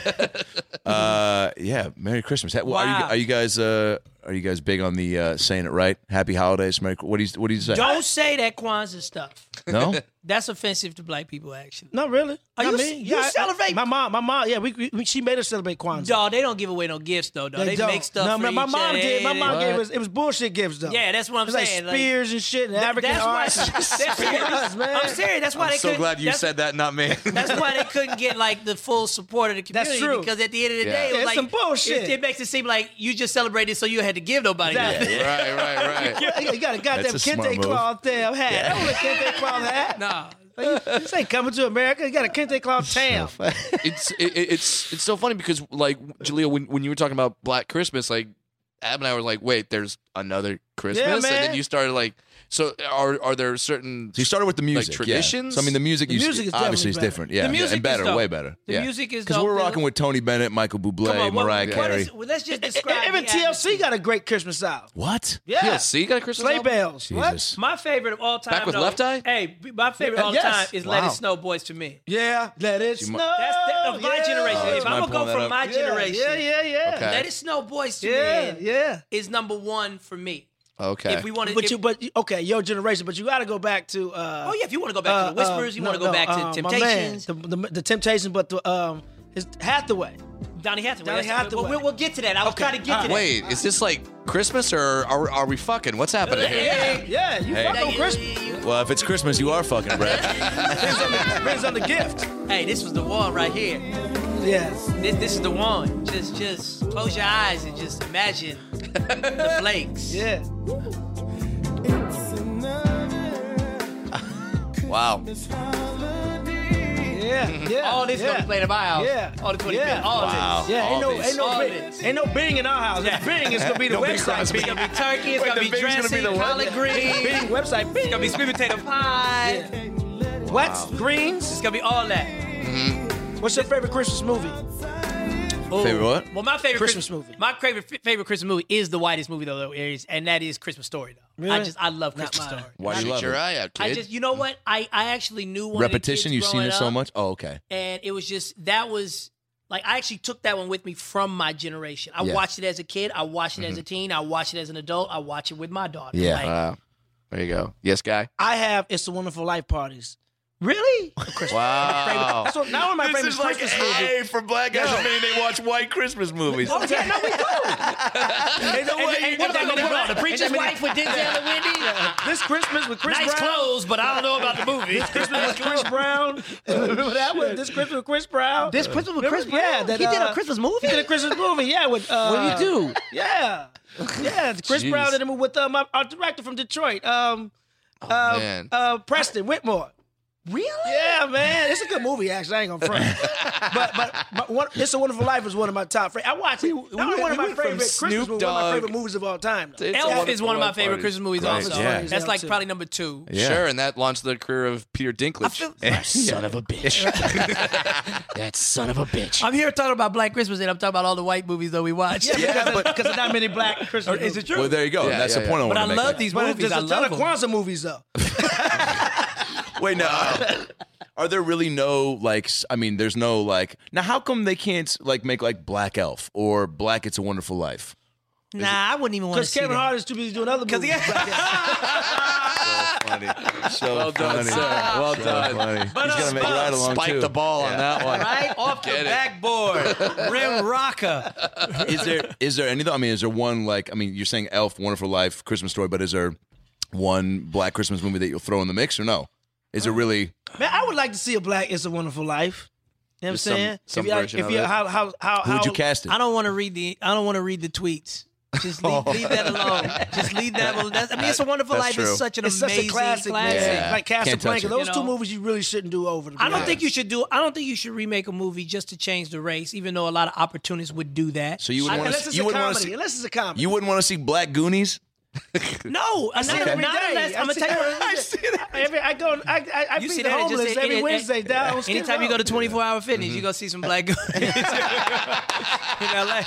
Yeah. Merry Christmas. Well, Wow. are you guys big on the saying it right? Happy holidays. Merry. What do you say? Don't say that Kwanzaa stuff. No. That's offensive to black people, actually. Not really. Are Not you- me. you celebrate- My mom. Yeah, she made us celebrate Kwanzaa. Dog, they don't give away no gifts though. Dog. They don't. make stuff No, for my each mom other. did. My mom What? gave us. It was bullshit gifts though. Yeah, that's what I'm It was saying. like spears and shit and African that's why. arts. That's serious, man. I'm serious. That's why they So couldn't. glad you that's- said that, not me. That's why they couldn't get like the full support of the That's community. true. Because at the end of the Yeah. day, it was It's like some bullshit. It makes it seem like you just celebrated, so you had to give nobody Exactly. nothing. right. You got a goddamn That's a smart kente move. cloth damn hat. That was a kente cloth hat. Nah. This ain't coming to America. You got a kente cloth tam. It's so funny because like Jaleel, when you were talking about Black Christmas, like Ab and I were like, wait, there's another Christmas, Yeah, and man. then you started like. So are there certain So you started with the music, like, traditions? Yeah. So I mean, the music The music is obviously is definitely different, yeah, The music and better, is dope. way better. The yeah. music is because dope. we're rocking with Tony Bennett, Michael Bublé, Come on, Mariah what Carey. is, well, let's just describe Even the TLC atmosphere. got a great Christmas album. What? Yeah. TLC got a Christmas Sleigh album? Bells. What? Jesus. My favorite of all time. Back with though, Left Eye? Hey, my favorite of all Yes. time is Let Wow. It Snow, Boys to Men. Yeah, let it snow. That's of my generation. Oh, If mind I'm gonna pulling go that from up? my generation, Yeah. Okay. Let It Snow, Boys to Yeah, Men yeah. is number one for me. Okay. If we want to, But okay, your generation. But you got to go back to. oh yeah, if you want to go back to the Whispers, you want to go back to my man, Temptations, the Temptations, but his Hathaway. Donny Hathaway. Donny Hathaway. We'll get to that. I was Okay. trying to get to that. Wait, is this like Christmas or are we fucking? What's happening here? Yeah, you Hey. fuck on Christmas. Well, if it's Christmas, you are fucking, Brad. Depends on the gift. Hey, this was the one right here. Yes. This is the one. Just close your eyes and just imagine the flakes. Yeah. Wow. Yeah. All this gonna be played at my house. Yeah. All the 20 Yeah. minutes. All Wow. this. Yeah, All this. All Bing, this. ain't no Bing in our house. Yeah. If Bing is gonna be the website. It's Bing. gonna be turkey. It's gonna be the Bing's gonna be dressing, the what? collard greens. Bing website. Bing. It's gonna be sweet potato pie. What? Greens? It's gonna be all that. What's your favorite Christmas movie? Ooh. Favorite what? Well, my favorite Christmas movie. My favorite Christmas movie is the whitest movie though, and that is Christmas Story though. Really? I love Not Christmas mine. Story. Why do you Shoot love your it? eye out, kid. You know what? I actually knew one Repetition. of the You've kids seen it so growing up, much. Oh, okay. and it was just that was like I actually took that one with me from my generation. I Yeah. watched it as a kid. I watched it as a teen. I watched it as an adult. I watch it with my daughter. Yeah. Like, Wow. There you go. Yes, guy. I have It's a Wonderful Life parties. really? Wow. That's what, now one of my favorite Christmas movies. for black guys meaning they watch white Christmas movies. Oh yeah, no, we do. Ain't no way you What know about that. the preacher's wife with Denzel and Wendy? This Christmas with Chris Nice Brown. clothes, but I don't know about the movie. Christmas with Chris Brown. Remember that one? This Christmas with Chris Brown. This Christmas with Remember? Chris Brown? Yeah, that, He did a Christmas movie? He did a Christmas movie. Yeah, with What did he do? Yeah, yeah. Chris Jeez. Brown did a movie with our director from Detroit. Man. Preston Whitmore. Really? Yeah, man, it's a good movie. Actually, I ain't gonna front. but It's a Wonderful Life is one of my top. I watch it. Not one of my went from favorite Christmas Snoop movies. One of my Dogg favorite movies of all time. Though. It's a Elf Wonderful is one of my Life favorite party. Christmas movies Right. also. Yeah. That's like too. probably number 2. Yeah. Sure, and that launched the career of Peter Dinklage. Son of a bitch. That son of a bitch. I'm here talking about Black Christmas and I'm talking about all the white movies that we watch. Yeah, because there's not many black Christmas movies. Is it true? Well, there you go. Yeah, That's yeah, the point I But want I to make. love Like, these But movies. there's I a ton love of them. Kwanzaa movies though. Wait, no. Are there really no like? I mean, there's no like. Now, how come they can't like make like Black Elf or Black It's a Wonderful Life? Nah, I wouldn't even want to Because see Kevin that. Hart is too busy doing other movies. Funny. So Well done, funny. sir. Well done. Funny. He's gonna make it right along Spike too. the ball on that one. Right off the Get it. backboard, rim rocker. Is there any? I mean, is there one like? I mean, you're saying Elf, Wonderful Life, Christmas Story, but is there one Black Christmas movie that you'll throw in the mix or no? Is it really? Man, I would like to see a black It's a Wonderful Life. You know what I'm Just some- saying? some If you- version if of you- it. how Who would you cast it? I don't want to read the tweets. Just leave that alone. Just leave that alone. I mean, It's a Wonderful That's Life true. is such an It's such amazing a classic, man. Yeah. Like Can't touch Casablanca. it. Those You two know? movies you really shouldn't do over. To be I don't honest. think you should do. I don't think you should remake a movie just to change the race, even though a lot of opportunists would do that. So you wouldn't want Unless to. it's You a wouldn't want to comedy. see. Unless it's a comedy. You wouldn't want to see Black Goonies. No, I see it every day. I'm gonna tell you. I see it. I You feed see the that homeless just every Wednesday down on Skid Anytime you go Row. to 24-hour fitness, you go see some black guys in LA.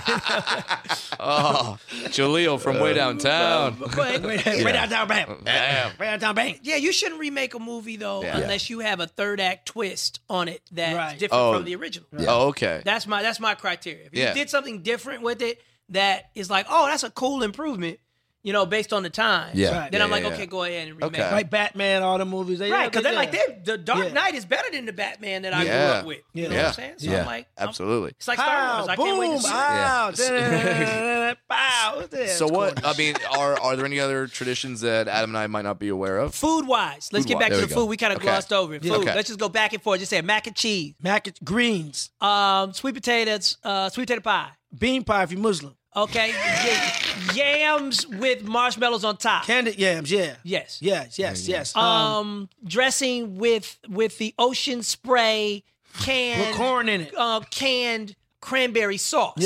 Oh, Jaleel from way downtown. Way downtown, bam. Damn. Way downtown, bang. Yeah, you shouldn't remake a movie though unless you have a third act twist on it that's Right. different Oh. from the original. Oh, okay. That's my criteria. If you Yeah. did something different with it that is like, oh, that's a cool improvement, you know, based on the time. Yeah. Right. Then I'm Yeah, like, yeah, okay, yeah. go ahead and remake Okay. it. Like Batman, all the movies. Right, because they're yeah. like, the Dark Yeah. Knight is better than the Batman that I grew Yeah. up with. You know what Yeah. I'm saying? So Yeah. I'm like, Absolutely. it's like Star Wars. I can't wait to see it. Pow, pow. So what? I mean, are there any other traditions that Adam and I might not be aware of? Food wise, let's get back There to we the go. food. We kind of Okay. glossed over it. Food. Okay. Let's just go back and forth. Just say mac and cheese, Greens, sweet potatoes, sweet potato pie. bean pie if you're Muslim. Okay, yams with marshmallows on top. Candied yams, yeah. Yes. Yes. Dressing with the Ocean Spray With canned corn in it. canned cranberry sauce. Yes.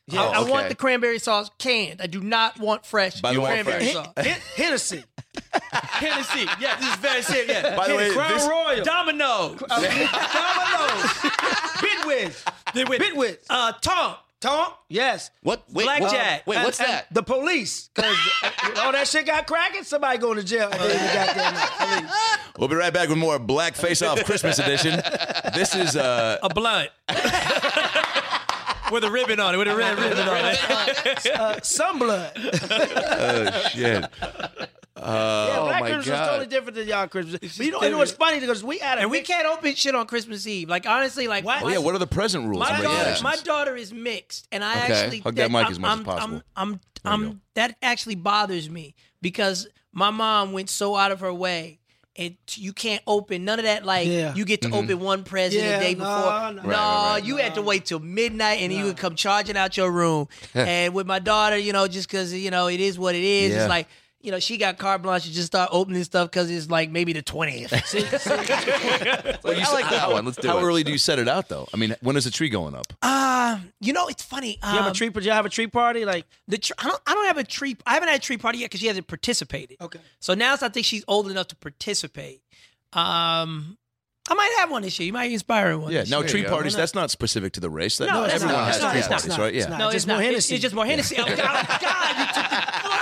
Yeah. I want the cranberry sauce canned. I do not want fresh By the way, cranberry sauce. Hennessy. Hennessy. Yeah, this is very serious. Yeah. By the way, Crown Royal. Domino's. Domino's. Bitwitz. Tom? Yes. What? Wait, Blackjack. Wait, what's And that? the police. Because all that shit got cracking, somebody going to jail. And they got that police. We'll be right back with more Black Face Off Christmas edition. This is A blunt. With a ribbon on it. With a red ribbon on it. Some blood. oh shit. Black my Christmas God. is totally different than y'all Christmas. But you know what's funny? Because we had And we can't open shit on Christmas Eve. Like, honestly, like... What? Oh yeah, what are the present rules? and regulations? My daughter is mixed, and I Okay. actually Hug that mic as much as possible. That actually bothers me because my mom went so out of her way, and you can't open none of that. Like you get to open one present the day before. No, you had to wait till midnight, and you would come charging out your room. And with my daughter, just because it is what it is. Yeah. It's like. She got carte blanche to just start opening stuff because it's like maybe the 20th. Well, you like that one. Let's do it. How early do you set it out though? I mean, when is the tree going up? It's funny. You have a tree? Did you have a tree party? Like I don't have a tree. I haven't had a tree party yet because she hasn't participated. Okay. So now I think she's old enough to participate. I might have one this year. You might inspire one. Yeah. this Now year. tree parties. That's not specific to the race. That, No, it's everyone not. has It's not. tree It's parties, not. right? Yeah. No, Just it's more not. Hennessy. It's just more Hennessy. Oh, God, you took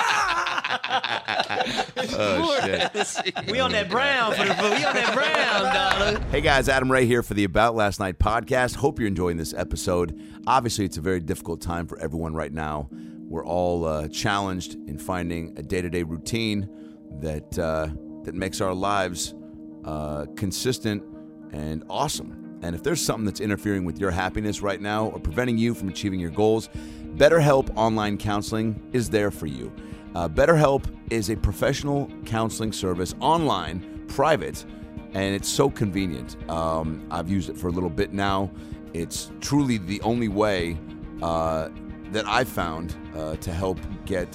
Oh shit. we on that brown for the food. We on that brown, darling. Hey guys, Adam Ray here for the About Last Night podcast. Hope you're enjoying this episode. Obviously, it's a very difficult time for everyone right now. We're all challenged in finding a day-to-day routine that makes our lives consistent and awesome. And if there's something that's interfering with your happiness right now or preventing you from achieving your goals, BetterHelp Online Counseling is there for you. BetterHelp is a professional counseling service, online, private, and it's so convenient. I've used it for a little bit now. It's truly the only way that I've found to help get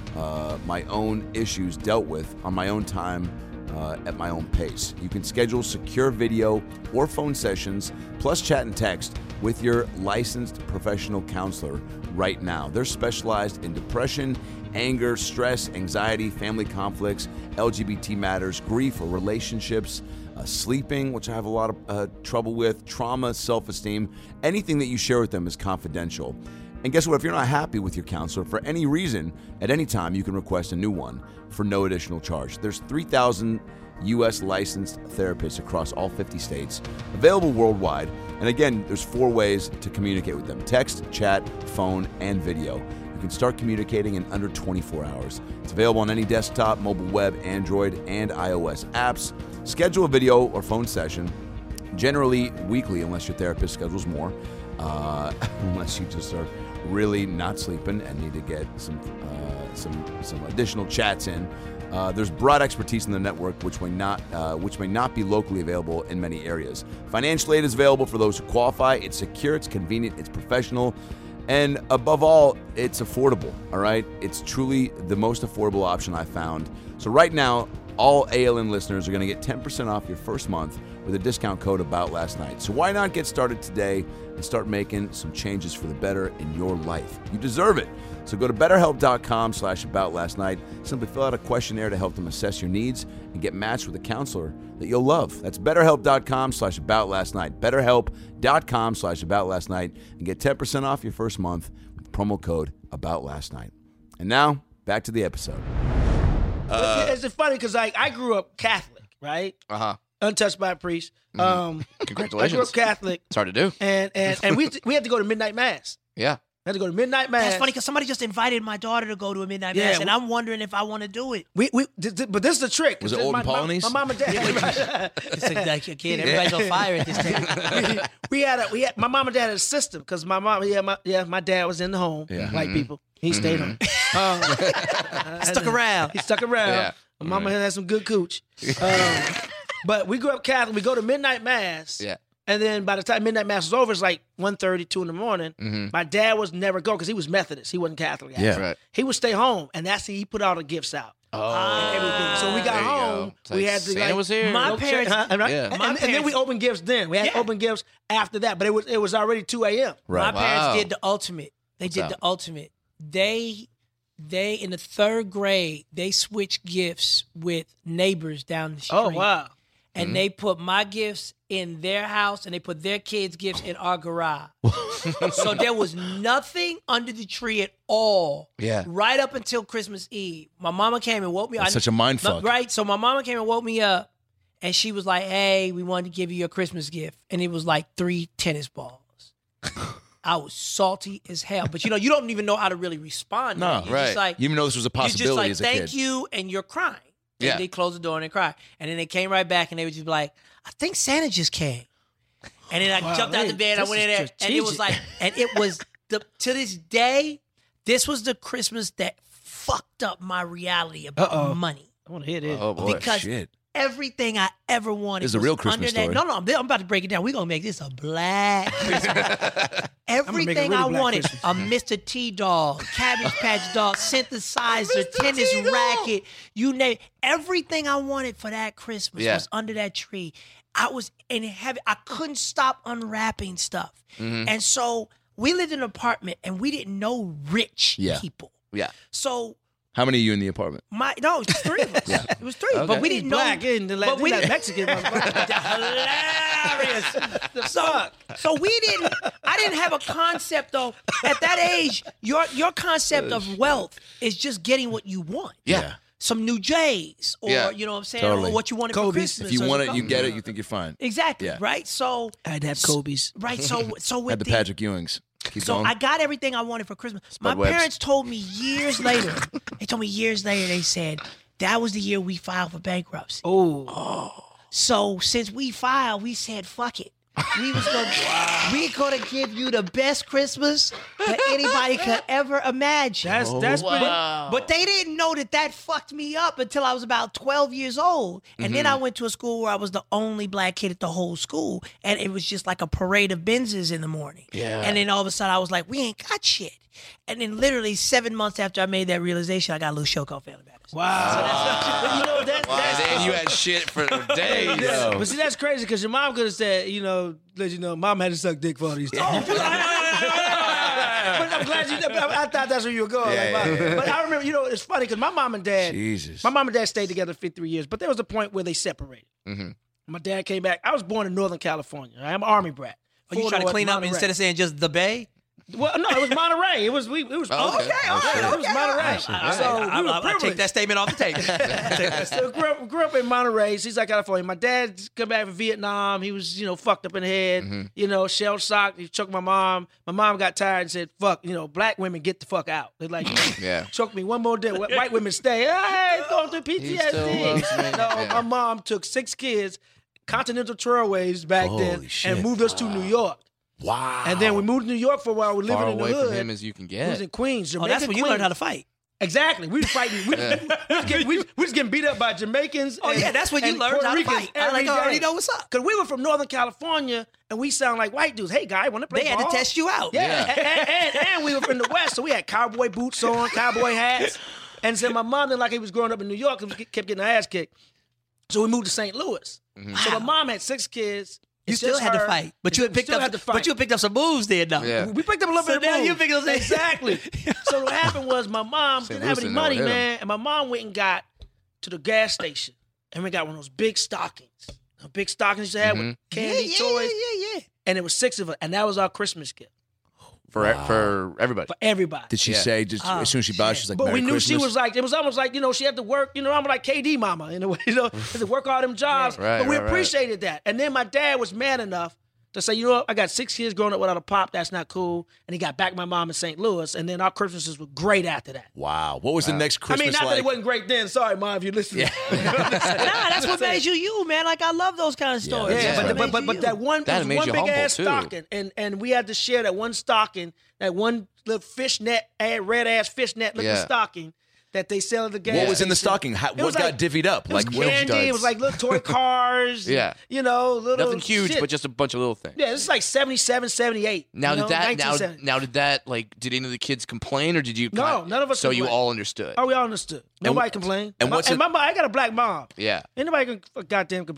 my own issues dealt with on my own time at my own pace. You can schedule secure video or phone sessions, plus chat and text with your licensed professional counselor right now. They're specialized in depression, anger, stress, anxiety, family conflicts, LGBT matters, grief or relationships, sleeping, which I have a lot of trouble with, trauma, self-esteem. Anything that you share with them is confidential. And guess what? If you're not happy with your counselor for any reason, at any time, you can request a new one for no additional charge. There's 3,000 U.S. licensed therapists across all 50 states, available worldwide. And again, there's 4 ways to communicate with them: text, chat, phone, and video. You can start communicating in under 24 hours. It's available on any desktop, mobile web, Android, and iOS apps. Schedule a video or phone session, generally weekly, unless your therapist schedules more, unless you just are really not sleeping and need to get some additional chats in. There's broad expertise in the network, which may not be locally available in many areas. Financial aid is available for those who qualify. It's secure, it's convenient, it's professional, and above all, it's affordable. All right, it's truly the most affordable option I found. So right now, all ALN listeners are going to get 10% off your first month with a discount code About Last Night. So why not get started today and start making some changes for the better in your life? You deserve it. So go to BetterHelp.com/AboutLastNight. Simply fill out a questionnaire to help them assess your needs and get matched with a counselor that you'll love. That's BetterHelp.com/AboutLastNight. BetterHelp.com/AboutLastNight and get 10% off your first month with promo code AboutLastNight. And now back to the episode. It's funny because I grew up Catholic, right? Untouched by a priest. Congratulations. I grew up Catholic. It's hard to do. And we had to go to midnight mass. Yeah. I had to go to midnight mass. That's funny because somebody just invited my daughter to go to a midnight mass, and I'm wondering if I want to do it. But this is the trick. Was it Old Polonies? My mom and dad. It's like, again, everybody's on fire at this time. we had my mom and dad had a system because my mom, my dad was in the home, like people. He stayed home. Stuck around. He stuck around. Yeah. My mama had some good cooch. But we grew up Catholic. We go to midnight mass. Yeah. And then by the time midnight mass was over, it's like 1:30, 2 in the morning. My dad was never go because he was Methodist. He wasn't Catholic. Actually. Yeah. Right. He would stay home, and he put all the gifts out. And everything. So we got There you home. go. It's We like had to Santa was here. My parents, and then we opened gifts. Then we had Yeah. open gifts after that, but it was already 2 a.m. Right. my parents Wow. did the ultimate. They did the ultimate. They in the 3rd grade, they switched gifts with neighbors down the street. Oh, wow. And they put my gifts in their house, and they put their kids' gifts in our garage. So there was nothing under the tree at all. Yeah. Right up until Christmas Eve. My mama came and woke me up. That's such a mind fuck. Right? So my mama came and woke me up, and she was like, hey, we wanted to give you a Christmas gift. And it was like 3 tennis balls. I was salty as hell. But, you don't even know how to really respond. No, You're right. just like, You even know this was a possibility you're as just a like, kid. thank you, and you're crying. And Yeah. they closed the door and they cried. And then they came right back and they would just be like, I think Santa just came. And then I jumped out the bed, I went in there, and it was like, to this day, this was the Christmas that fucked up my reality about money. I want to hear this. Oh boy. Because Shit. everything I ever wanted This is a was real Christmas under that. story. No, I'm about to break it down. We're going to make this a black Christmas. Everything really I black wanted, Christmas. a Mr. T doll, Cabbage Patch doll, synthesizer, tennis racket, you name it. Everything I wanted for that Christmas was under that tree. I was in heaven. I couldn't stop unwrapping stuff. And so we lived in an apartment and we didn't know rich people. Yeah. So How many of you in the apartment? no, it was 3 of us. It was 3, but we didn't know. Black and the but we like didn't- Mexican. Hilarious. So we didn't. I didn't have a concept though. At that age, your concept of wealth is just getting what you want. Yeah. Some new J's, or Yeah. you know what I'm saying, Totally. or what you wanted for Kobe's. Christmas. If you or want it, something. you get it. You think you're fine. Exactly. Yeah. Right. So I'd have Kobe's. right. So with Had the Patrick Ewings. Keep so going. I got everything I wanted for Christmas. My Webbs. parents told me years later. They said that was the year we filed for bankruptcy. So since we filed, we said fuck it. We gonna give you the best Christmas that anybody could ever imagine. That's pretty. But they didn't know that fucked me up until I was about 12 years old. And then I went to a school where I was the only black kid at the whole school. And it was just like a parade of Benzes in the morning. Yeah. And then all of a sudden I was like, we ain't got shit. And then literally 7 months after I made that realization, I got a little show called Family Matters. Wow. And then you had shit for days. But see, that's crazy because your mom could have said, let you know, mom had to suck dick for all these things. But I'm glad you. I thought that's where you were going. But I remember, it's funny because my mom and dad. Jesus. My mom and dad stayed together 53 years, but there was a point where they separated. My dad came back. I was born in Northern California. I'm an Army brat. Are you trying to clean up instead of saying just the Bay? Well, no, it was Monterey. It was okay. It was Monterey. I'll take that statement off the table. So grew up in Monterey, Seaside, California. My dad come back from Vietnam. He was, fucked up in the head, shell shocked. He choked my mom. My mom got tired and said, fuck, black women get the fuck out. They're like, choke me one more day. White women stay. Hey, going through PTSD. My mom took 6 kids, Continental Trailways back then, and moved us to New York. Wow. And then we moved to New York for a while. We were living Far in the away hood. from him as you can We get. was in Queens, Jamaica. That's when you learned how to fight. Exactly. We was fighting. We was getting beat up by Jamaicans. Oh, yeah, that's when you and learned Puerto how to Ricans fight. I every already day. know what's up. Because we were from Northern California, and we sound like white dudes. Hey, guy, want to play They had ball? to test you out. Yeah. And we were from the West, so we had cowboy boots on, cowboy hats. And so my mom didn't like he was growing up in New York because we kept getting our ass kicked. So we moved to St. Louis. So my mom had 6 kids. You It's still just had to her. fight, but you had picked Still up. had to fight. But you had picked up some moves then, though. Yeah. We picked up a little So bit of now moves. you pick up some- Exactly. So what happened was my mom St. didn't have Louis any didn't know money, what hit 'em. man. And my mom went and got to the gas station. And we got one of those big stockings. The big stockings you had with candy, toys. Yeah. And it was 6 of us. And that was our Christmas gift For everybody. for everybody. Did she Yeah. say just as soon as she bought, she's like, But Merry we knew Christmas? she was like, it was almost like, she had to work, I'm like KD mama in a way, had to work all them jobs. Right, but we right. appreciated that. And then my dad was man enough to say, I got 6 kids growing up without a pop. That's not cool. And he got back my mom in St. Louis. And then our Christmases were great after that. Wow. What was the next Christmas not that like? it wasn't great then. Sorry, Mom, if you're listening. Nah, that's what made you, man. Like I love those kind of stories. Yeah, That's what but made you. that one, That it was made one you big humble, ass too. stocking, and we had to share that one stocking, that one little fishnet, red ass fishnet looking Yeah. stocking that they sell at the gas What was in the station. stocking? It What was got like- divvied up? It was what candy. It was like little toy cars. Yeah. Little Nothing huge, shit. but just a bunch of little things. Yeah, this is like 77, 78. Now you know, did that 1970. now did that did any of the kids complain or did you? No, none of us So you complained. all understood. Oh, we all understood. Nobody complained. and what's and it- my mom, I got a black mom. Yeah. Anybody can goddamn complain.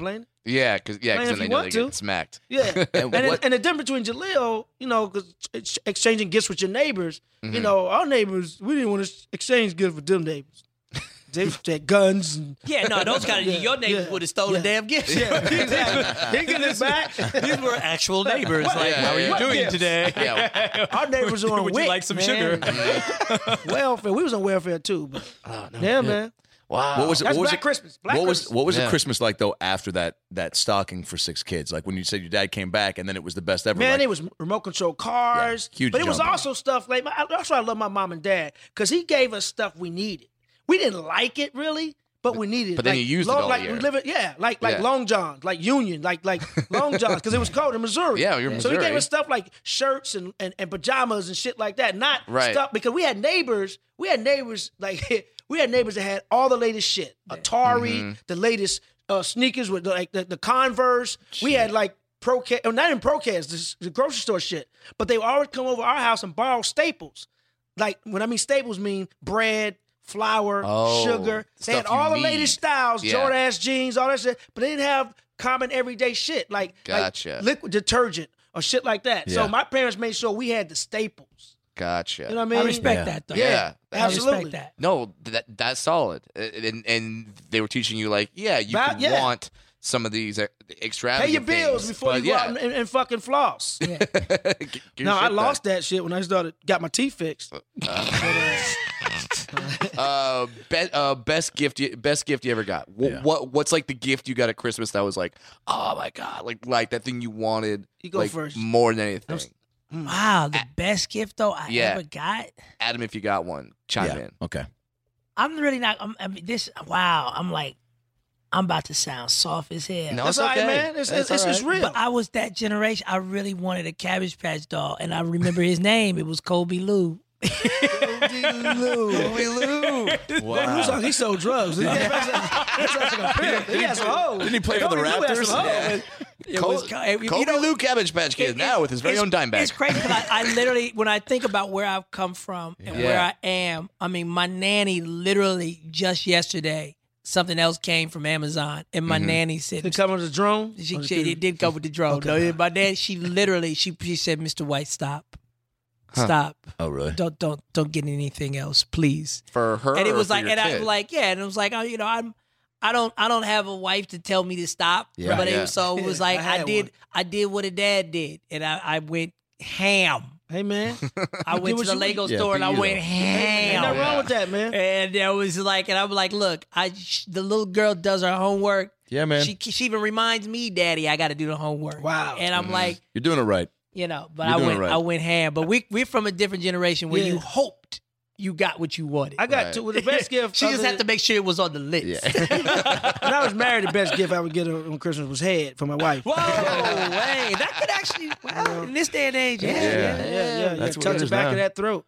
Yeah, because Man, if then they you know want they to. get smacked. Yeah, and the difference between Jaleel, because exchanging gifts with your neighbors, our neighbors, we didn't want to exchange gifts with them neighbors. They had guns and those kind of your neighbors would have stolen damn gifts. Yeah, exactly. He get this back. These were actual neighbors. How are you doing today? Yeah. Our neighbors were on Would WIC, you like some man. sugar? Welfare. We was on welfare too, but man. Wow. What was That's what was Black Christmas. Black what Christmas. was the Yeah. Christmas like though after that stocking for 6 kids? Like when you said your dad came back and then it was the best ever. Man, like, it was remote control cars. Yeah, huge but it was jump. also stuff like that's why I love my mom and dad, because he gave us stuff we needed. We didn't like it really, but we needed it. But then you used it all like year. we live it, like Yeah. Long Johns, like Union, like Long Johns, because it was cold in Missouri. Yeah, you're in So he gave Missouri. us stuff like shirts and pajamas and shit like that. Not Right. stuff, because we had neighbors. We had neighbors that had all the latest shit. Atari, the latest sneakers with like the Converse. We had like Procast, not even Procast, the grocery store shit. But they would always come over our house and borrow staples. Like when I mean staples, mean bread, flour, sugar. They had stuff you all the need. latest styles, Yeah. Jordache jeans, all that shit. But they didn't have common everyday shit like Gotcha. liquid detergent or shit like that. Yeah. So my parents made sure we had the staples. Gotcha. You know what I mean? I respect that though. Yeah. I absolutely. respect that. No, that's solid. And they were teaching you like, you could Yeah. want some of these extravagant Pay your bills things, before but you go out and fucking floss. Get your No, I shit lost that shit when I got my teeth fixed. done. Best gift you ever got. What's like the gift you got at Christmas that was like, oh my god, like that thing you wanted, You go like, first. more than anything. Wow, the best gift though I ever got. Adam, if you got one, chime in. Okay. I'm really not. I'm like, I'm about to sound soft as hell. No, That's it's all right, okay. man. It's real. But I was that generation. I really wanted a Cabbage Patch doll, and I remember his name. It was Kobe Lou. Kobe Lou. Wow. He sold drugs. He had some hoes. Didn't he play for the Kobe Lou had some Raptors? hoes. It was, Kobe Lou Cabbage Patch Kid now with his very own dime bag. It's crazy because I literally, when I think about where I've come from and where I am, I mean, my nanny literally just yesterday, something else came from Amazon, and my nanny said, Did it come with a drone? it did come with the drone. Okay. No, my dad, she literally, she said, Mr. White, stop. Stop. Oh, really? Don't get anything else, please. For her, And it was or for like, your and I kid? was like, yeah, and it was like, I don't have a wife to tell me to stop. Yeah. But Yeah. so it was like I had I did what a dad did, and I went ham. Hey, man. I went to the Lego store and I went Ain't ham. nothing wrong with that, man. And there was like, and I'm like, look, the little girl does her homework. Yeah, man. She even reminds me, Daddy, I got to do the homework. Wow. And I'm like, You're doing it right. but You're doing it right. I went ham. But we're from a different generation where Yeah. you hoped you got what you wanted. I got with the best gift. She just had to make sure it was on the list. When I was married, the best gift I would get on Christmas was head for my wife. Whoa, hey, that could actually, well, in this day and age, Yeah. That's what Touch it the is back now. of that throat.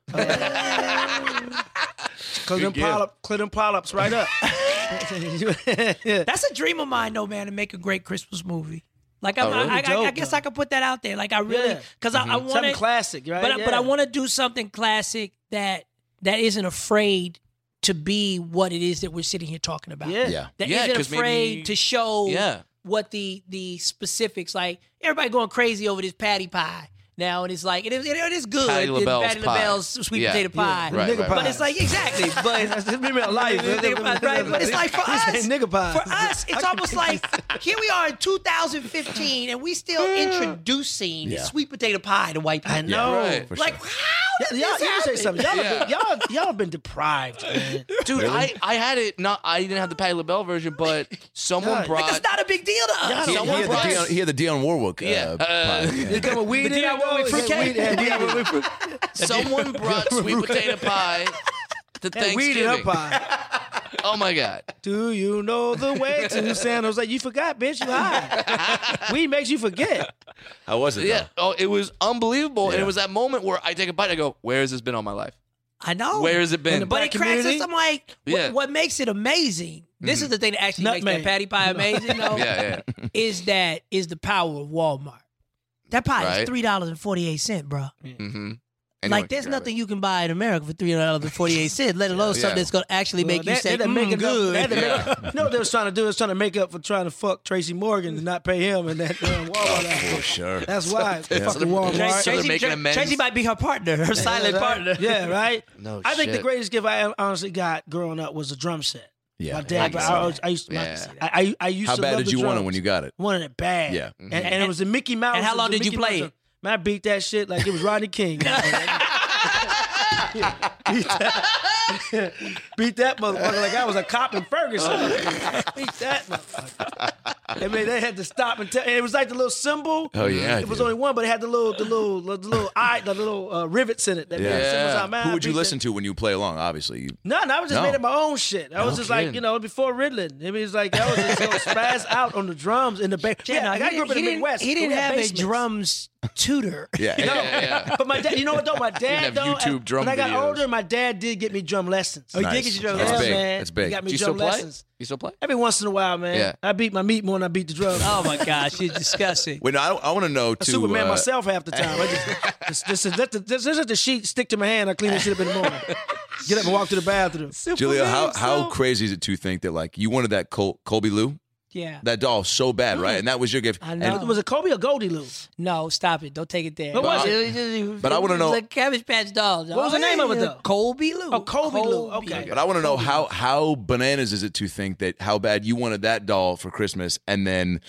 Clear them polyps right up. That's a dream of mine, though, man, to make a great Christmas movie. Like I dope, guess though. I could put that out there. Like I really, Yeah. because I want Something it, classic, right? but I want to do something classic that isn't afraid to be what it is that we're sitting here talking about. Yeah. Yeah. That Yeah, isn't 'cause afraid maybe- to show Yeah. what the specifics. Like everybody going crazy over this patty pie now, and it's like it is good. Patti It's LaBelle's Patti pie. LaBelle's sweet Yeah. potato pie. Right, Nigga right, pie. But it's like exactly, but That's just me in life. right? But it's like for us, Nigga pie. for us, it's almost like here we are in 2015, and we still introducing sweet potato pie to white people. I know. Right. For Like sure. how did Y'all, this let me say happen? something. Y'all have been deprived, man. Dude, I had it. I didn't have the Patti LaBelle version, but someone Yeah. brought. It's not a big deal to us. He- Someone brought. He had the Dionne Warwick. Yeah. pie. They come with weed in it. Dionne Warwick though? fruitcake? Yeah, weed in it. Someone brought sweet potato pie to Had weed in her Thanksgiving. pie. Oh my god! Do you know the way to San Jose? You forgot, bitch. You high. Weed makes you forget. How was it? Yeah. though? Oh, it was unbelievable, and Yeah. it was that moment where I take a bite. And I go, "Where has this been all my life? I know. Where has it been?" In the But it cracks us. community? I'm like, Yeah. what makes it amazing? This is the thing that actually makes Nutmeg. that patty pie amazing, though. Yeah, Is the power of Walmart. That pie Right. is $3.48, bro. Mm-hmm. Anyone Like, there's can grab nothing you can buy in America for $3.48, let alone something that's going to actually make you say, good. You know what they was trying to do? They was trying to make up for trying to fuck Tracy Morgan and not pay him and that damn Walmart. For sure. That's why. Fucking Walmart. they're making amends. Tracy might be her partner, her silent partner. Yeah, right? No I think the shit. greatest gift I honestly got growing up was a drum set. Yeah. My dad, I used to. I used How to bad love did the you want it drums. when you got it? Wanted it bad. Yeah. And it was a Mickey Mouse. And how long it was a did you Mickey play Mouse. it? Man, I beat that shit like it was Rodney King. beat that motherfucker like I was a cop in Ferguson. Beat that motherfucker. I mean, they had to stop and tell. And it was like the little symbol. Oh, yeah, It was dude. only one, but it had the little rivets in it. That made the symbols out. Man, Who I would you beat listen to when you play along? Obviously, you. No, I was just No. made up my own shit. I was just like, before Riddlin. It was like, I was just spaz out on the drums in the bass. Yeah, no, I grew up in the Midwest. He didn't We had have a basements. drums tutor. Yeah. Yeah. But my dad, you know what though? My dad, have though, YouTube drum when I got videos. older, my dad did get me drum lessons. Oh, he Nice. did get you drum That's lessons? big. man. That's big. He got me Do you drum still play? lessons. You still play? Every once in a while, man. Yeah. I beat my meat more than I beat the drum. Oh, my gosh. You're disgusting. Wait, no, I want to know I'm too. Superman myself half the time. I just let the sheet stick to my hand. I clean that shit up in the morning. Get up and walk to the bathroom. Julia, how crazy is it to think that like you wanted that Colby Lou, Yeah. that doll so bad, right? And that was your gift. I know. And Was it Kobe or Goldie Lou? No, stop it. Don't take it there. What was But I wanna know- It was a Cabbage Patch doll. What was the name of it, though? Colby Lou. Oh, Colby Lou. Okay. But I want to know how bananas is it to think that how bad you wanted that doll for Christmas, and then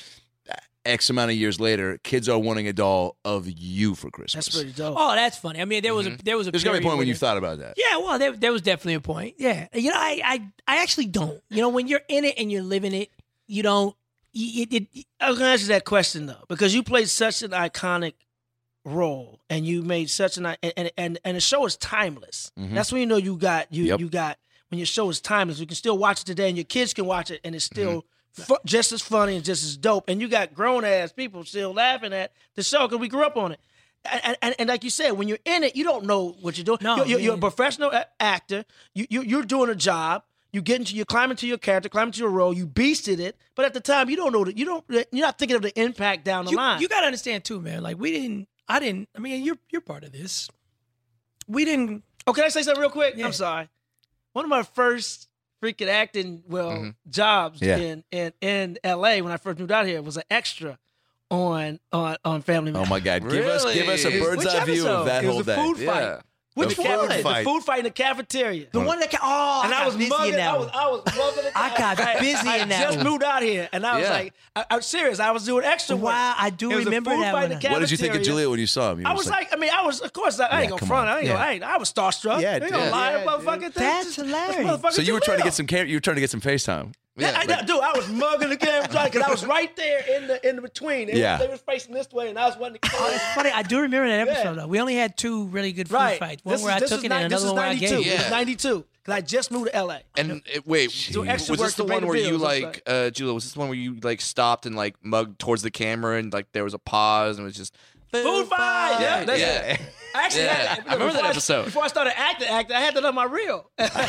X amount of years later, kids are wanting a doll of you for Christmas. That's pretty dope. Oh, that's funny. I mean, there was a There's got to be a period point when where- you thought about that. Yeah, well, there was definitely a point. Yeah, I actually don't. When you're in it and you're living it, you don't. I was gonna ask you that question though, because you played such an iconic role, and you made such an and the show is timeless. That's when you know you got when your show is timeless. You can still watch it today, and your kids can watch it, and it's still just as funny and just as dope. And you got grown ass people still laughing at the show because we grew up on it. And like you said, when you're in it, you don't know what you're doing. No, you're a professional actor. You're doing a job. You climb into your character, climb into your role. You beasted it, but at the time, you don't know that. You're not thinking of the impact down the line. You got to understand too, man. Like I mean, you're part of this. We didn't. Oh, can I say something real quick? Yeah. I'm sorry. One of my first freaking acting jobs in LA when I first moved out here was an extra on Family Man. Oh my God! Give us a Really? bird's Which eye view episode? of that It was whole a day. food fight. Yeah. Which The one? food fight. The food fight in the cafeteria. The one that And I was busy mugging. in that I one. was mugging it. I got busy I in that just one. moved out here, and I was Yeah. like, I'm serious. I was doing extra work. Wow, I do It was a remember food that fight in one. the What did you think of cafeteria. Julia when you saw him? You I were was just like, of course, I ain't gonna come front. on. I ain't gonna. I was starstruck. Yeah, I ain't gonna dude. lie Yeah, about motherfucking That's things. hilarious. So you were trying to get some FaceTime. Dude, I was mugging the camera because I was right there in the between. They was facing this way, and I was wanting to. Oh, it's funny. I do remember that episode. Yeah. Though. We only had two really good food Right. fights. One where I took it, and this another is one where I 92. gave. Yeah. It was 92 because I just moved to LA. And wait, So extra was work this the to pay one the where you bills, like, Julia? Was this the one where you like stopped and like mugged towards the camera and like there was a pause and it was just Food fight. Yeah, that's Yeah. it. I actually Yeah. had I remember that episode. Before I started acting, I had that on my reel.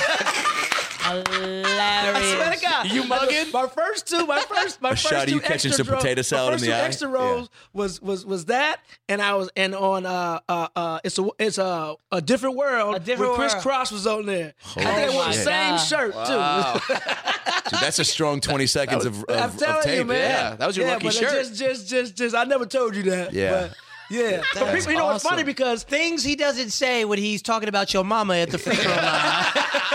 Hilarious. I swear to God. You mugging? My first two shot of you two catching extra some potato salad in the eye? My first two extra roles was that, and I was on it's a different world. A Different where Chris World. Cross was on there. I think I wore my the same God. shirt too. Dude, that's a strong 20 seconds of I'm telling tape. you, man. Yeah, that was your lucky but shirt. Just I never told you that. Yeah. But, yeah. But That's people, you know what's funny awesome. because Things he doesn't say when he's talking about your mama at the free throw line.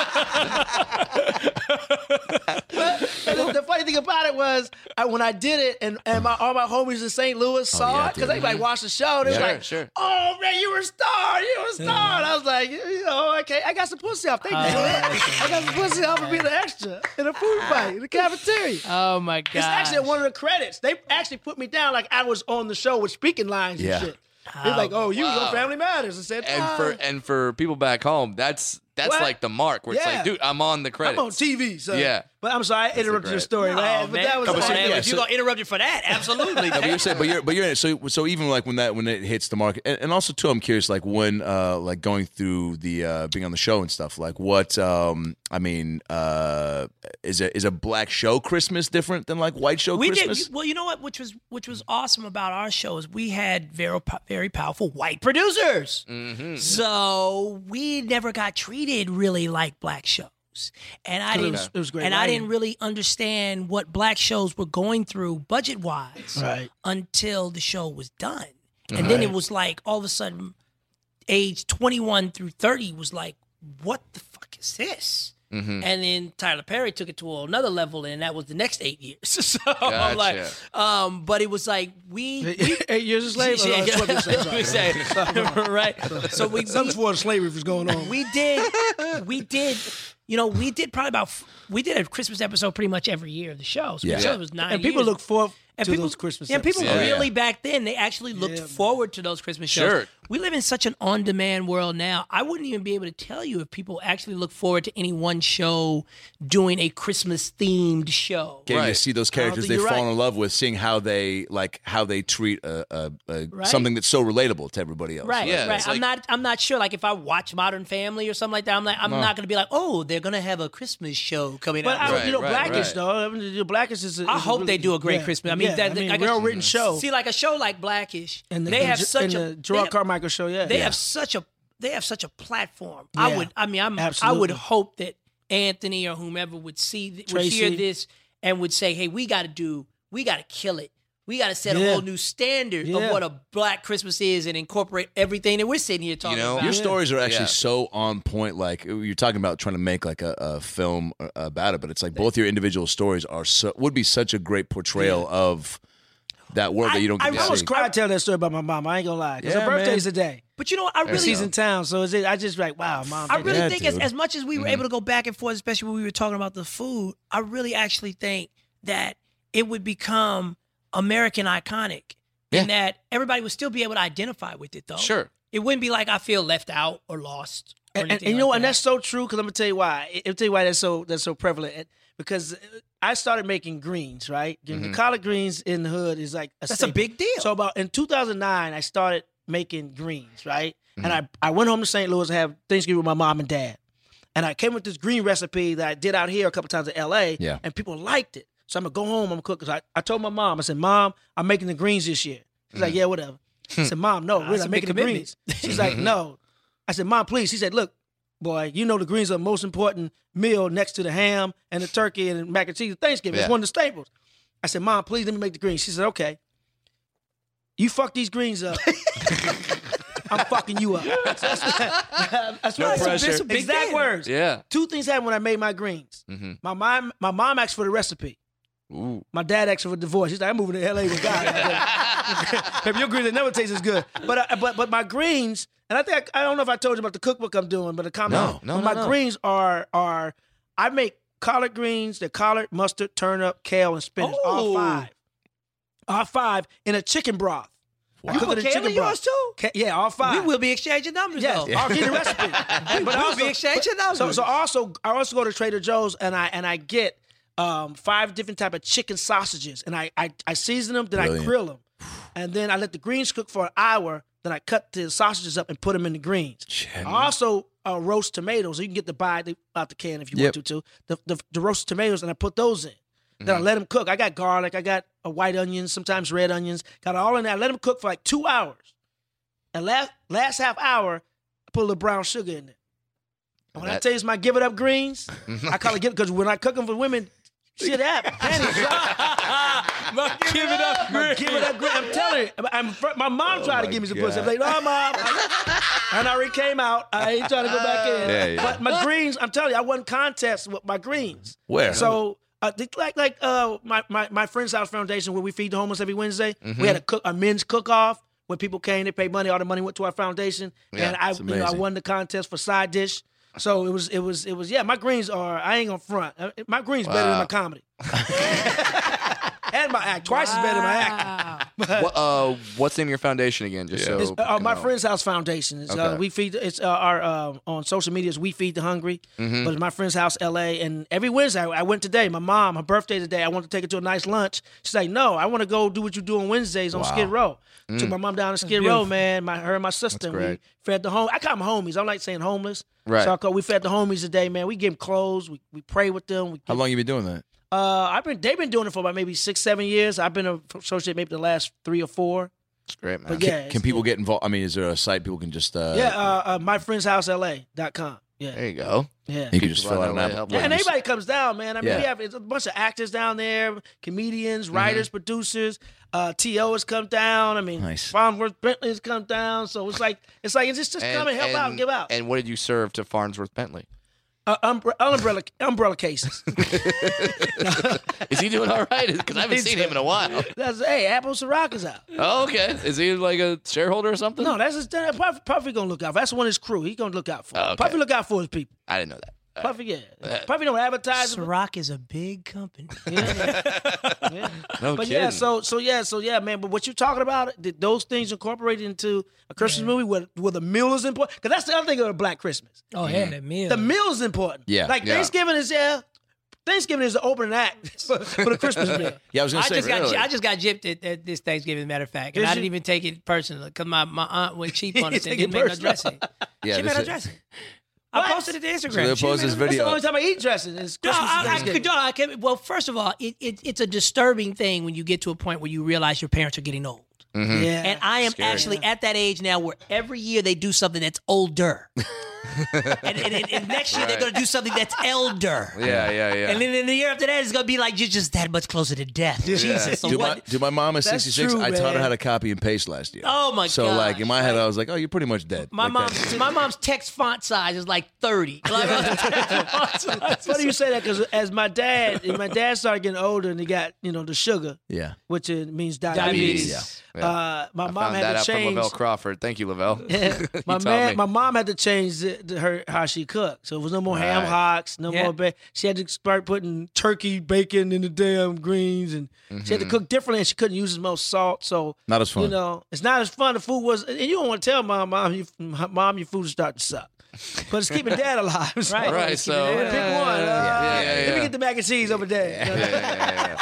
the funny thing about it was when I did it, and all my homies in St. Louis saw yeah, it because they like watched the show. They was Sure, like, sure. "Oh man, you were a star! You were a star!" And I was like, okay, I got some pussy off. Thank you. I got some pussy off for being an extra in a food fight in the cafeteria. Oh my god! It's actually one of the credits. They actually put me down like I was on the show with speaking lines Yeah. and shit. It's like, "Oh, you was on Family Matters," and said, and for people back home, that's What? like the mark where it's Yeah. like, dude, I'm on the credits. I'm on TV, so Yeah. But I'm sorry, I interrupted your story. Right? But that was if you're gonna interrupt it for that, absolutely. No, but you're saying, but you're in it. So even like when it hits the market, and also too, I'm curious, like when like going through the being on the show and stuff, like what I mean, is a black show Christmas different than like white show Christmas? Well, you know what? Which was awesome about our show is we had very powerful white producers, so we never got treated really like black shows. And I didn't. It was great. And I didn't really understand what black shows were going through budget wise until the show was done. And then it was like all of a sudden, age 21 through 30 was like, what the fuck is this? And then Tyler Perry took it to another level, and that was the next 8 years. So I'm like, but it was like we 8 years of slavery. Right. So some form of slavery was going on. We did. You know, we did a Christmas episode pretty much every year of the show. So the show was 9 years. And people look forward to those Christmas episodes. People really back then, they actually looked forward to those Christmas shows. Sure. We live in such an on-demand world now. I wouldn't even be able to tell you if people actually look forward to any one show doing a Christmas-themed show. Getting to see those characters they've fallen in love with, seeing how they treat something that's so relatable to everybody else. Right. Like, I'm not sure. Like if I watch Modern Family or something like that, I'm not going to be like, oh, they're going to have a Christmas show coming out. But Blackish though, Blackish is. I hope they do a great Christmas. I mean, a well-written show. See, like a show like Blackish, and they have such a Gerard Carmichael show. They have such a platform. I would hope that Anthony or whomever would hear this and would say, hey, we got to kill it. We got to set a whole new standard of what a black Christmas is and incorporate everything that we're sitting here talking about. Your stories are actually so on point. Like you're talking about trying to make like a film about it, but it's like both your individual stories would be such a great portrayal of that world that you don't get to see. I was crying telling that story about my mom. I ain't gonna lie, because her birthday's today. But you know what? I really she's in town, so I just like, wow, mom. I really think as much as we were able to go back and forth, especially when we were talking about the food, I really actually think that it would become American iconic, and that everybody would still be able to identify with it, though. Sure, it wouldn't be like I feel left out or lost. And you know, and that's so true. Because I'm gonna tell you why. I'll tell you why that's so prevalent. Because I started making greens, right? The collard greens in the hood is like that's a big deal. So about in 2009, I started making greens, right? And I went home to St. Louis to have Thanksgiving with my mom and dad. And I came with this green recipe that I did out here a couple times in L.A. Yeah. And people liked it. So I'm going to go home, I'm going to cook. Cause I told my mom, I said, Mom, I'm making the greens this year. She's like, yeah, whatever. I said, Mom, no, really, I'm making the greens. She's like, no. I said, Mom, please. She said, look, boy, you know the greens are the most important meal next to the ham and the turkey and the mac and cheese at Thanksgiving. It's one of the staples. I said, Mom, please let me make the greens. She said, okay. You fuck these greens up. I'm fucking you up. That's no pressure. That's exact words. Yeah. Two things happened when I made my greens. My mom asked for the recipe. Ooh. My dad asked for a divorce. He's like, I'm moving to LA with God. Baby, your greens never taste as good. But my greens, and I don't know if I told you about the cookbook I'm doing, but the comment. No. My greens are I make collard greens, the collard, mustard, turnip, kale, and spinach. All five in a chicken broth. Wow. You put kale in yours too? Yeah, all five. We will be exchanging numbers though. I'll give you the recipe. But we'll be exchanging numbers. So I also go to Trader Joe's and I get 5 different type of chicken sausages, and I season them, then I grill them, and then I let the greens cook for an hour. Then I cut the sausages up and put them in the greens. I also roast tomatoes. So you can get the buy out the can if you want to too. The roasted tomatoes, and I put those in. Then I let them cook. I got garlic. I got white onions, sometimes red onions. Got it all in there. I let them cook for like 2 hours. And last half hour, I put a little brown sugar in there. And when I tell you it's my give it up greens, I call it give it because when I cook them for women, shit happens. Give it up greens. Give it up greens. I'm telling you. My mom tried to give me some pussy. I'm like, no, Mom. And I already came out. I ain't trying to go back in. Yeah. But my greens, I'm telling you, I won contests with my greens. Where? So, my Friends House Foundation, where we feed the homeless every Wednesday, we had a men's cook-off. When people came, they paid money. All the money went to our foundation. Yeah, and I won the contest for side dish. So it was my greens are, I ain't gonna front. My greens better than my comedy. And my act. Twice as better than my act. What's the name of your foundation again? Just so It's my Friend's House Foundation. It's, Okay. we feed. It's our on social media. It's We Feed the Hungry. But it's My Friend's House, LA. And every Wednesday, I went today. My mom, her birthday today. I want to take her to a nice lunch. She's like, "No, I want to go do what you do on Wednesdays on Skid Row." Took my mom down to Skid Row, man. Her and my sister. great. We fed the home. I call them homies. I don't like saying homeless. Right. So we fed the homies today, man. We give them clothes. We pray with them. How long you been doing that? They've been doing it for about maybe 6-7 years. I've been associated maybe the last 3 or 4. It's great, man. But yeah, Can people get involved? I mean, is there a site people can just? myfriendshousela.com. Yeah. There you go. Yeah. You can just fill out an Help application. Yeah, and everybody comes down, man. I mean, Yeah. it's a bunch of actors down there, comedians, writers, producers. T.O. has come down. I mean, Nice. Farnsworth Bentley has come down. So it's just come and help out and give out. And what did you serve to Farnsworth Bentley? Umbrella cases. Is he doing all right? Because I haven't seen him in a while. Apple Ciroc is out. Oh, okay. Is he like a shareholder or something? No, Puffy gonna look out for. That's one of his crew. He gonna look out for. Oh, okay. Puffy look out for his people. I didn't know that. Puffy, yeah. Puffy don't advertise. Ciroc is a big company. Yeah. No But kidding. yeah, so yeah, man. But what you're talking about, those things incorporated into a Christmas movie where the meal is important. Because that's the other thing of a Black Christmas. Oh, yeah, that meal. The meal is important. Yeah. Like Yeah. Thanksgiving is the opening act for the Christmas meal. Yeah, I was gonna say. I just got gypped at this Thanksgiving, as a matter of fact. And Did I you? didn't even take it personally because my aunt went cheap on it and Take it didn't make no personal. dressing. Yeah, She this made no is- dressing. What? I posted it to Instagram. So they'll She post made this no- That's the video. only time I eat dressing is No, Christmas and Thanksgiving. well, first of all, it's a disturbing thing when you get to a point where you realize your parents are getting old. Yeah. And I am actually at that age now where every year they do something that's older. and next year they're going to do something that's elder. Yeah. And then in the year after that, it's going to be like you're just that much closer to death. Jesus. So what? My mom is That's 66. true, I taught her man. how to copy and paste last year. Oh, my So gosh, like in my head, I was like, oh, you're pretty much dead. My Like that. mom's text font size is like 30. It's funny you say that because as my dad started getting older and he got the sugar, Yeah. which means diabetes. Diabetes. My mom Found had that to out from change. Lavelle Crawford. Thank you, Lavelle. My taught me. my mom had to change her how she cooked. So it was no more ham Right. hocks, no Yeah. more. She had to start putting turkey bacon in the damn greens, and she had to cook differently. And she couldn't use as much salt. So Not as fun. it's not as fun. The food was, and you don't want to tell mom, your food is starting to suck. But it's keeping dad alive. So Right, it's so- keeping dad. Pick one. yeah. Let me get the mac and cheese over there.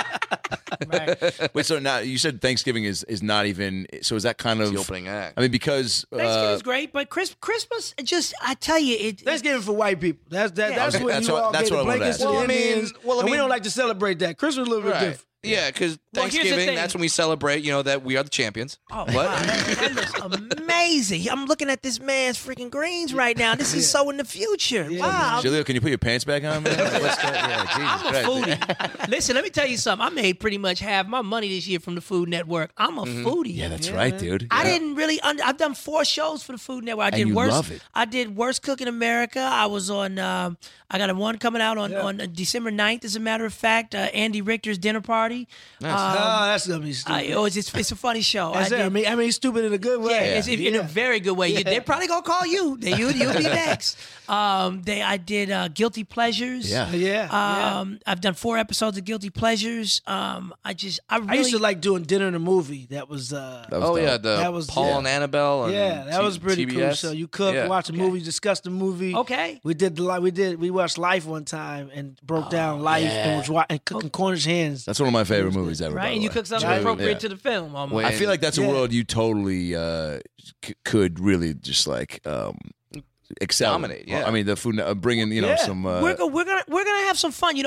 Wait, so now you said Thanksgiving is not even. So is that kind of The opening act. I mean, because Thanksgiving's great, but Christmas, I tell you, Thanksgiving for white people. That's Okay, when that's you what- all that's get what the I wanted to blankets ask. to the Well, I mean- Indians, well, I and we mean- don't like to celebrate that. Christmas is a little bit Right. different. Yeah, because Well, here's the Thanksgiving, thing. that's when we celebrate, that we are the champions. Oh, What? wow, that looks amazing. I'm looking at this man's freaking greens right now. This is so in the future. Wow. Jaleel, can you put your pants back on, man? What's that? Yeah, Jesus I'm a Christ. foodie. Listen, let me tell you something. I made pretty much half my money this year from the Food Network. I'm a foodie. Yeah, that's right, dude. I Yeah. didn't really. I've done 4 shows for the Food Network. I did you worst. love it. I did Worst Cook in America. I was on. I got one coming out on December 9th. As a matter of fact, Andy Richter's dinner party. That's gonna be stupid. It's a funny show. That's it. I mean, stupid in a good way. Yeah, it's in a very good way. They're probably gonna call you. You'll be next. I did Guilty Pleasures. Yeah. I've done 4 episodes of Guilty Pleasures. I used to like doing dinner in a movie. That was Oh, yeah, That was- Paul yeah. and Annabelle. On that was pretty cool. TBS. So you cook, Yeah. watch a movie, discuss the movie. Okay. We watched Life one time and broke down Life and was and cooking Cornish hens. That's one of my favorite movies ever. by right, the and you way. cook something Right. appropriate Yeah. to the film. Almost. When- I feel like that's a Yeah. world you totally could really just like excel. in. Dominate, yeah. I mean, the food, bring in Yeah. some. we're gonna have some fun.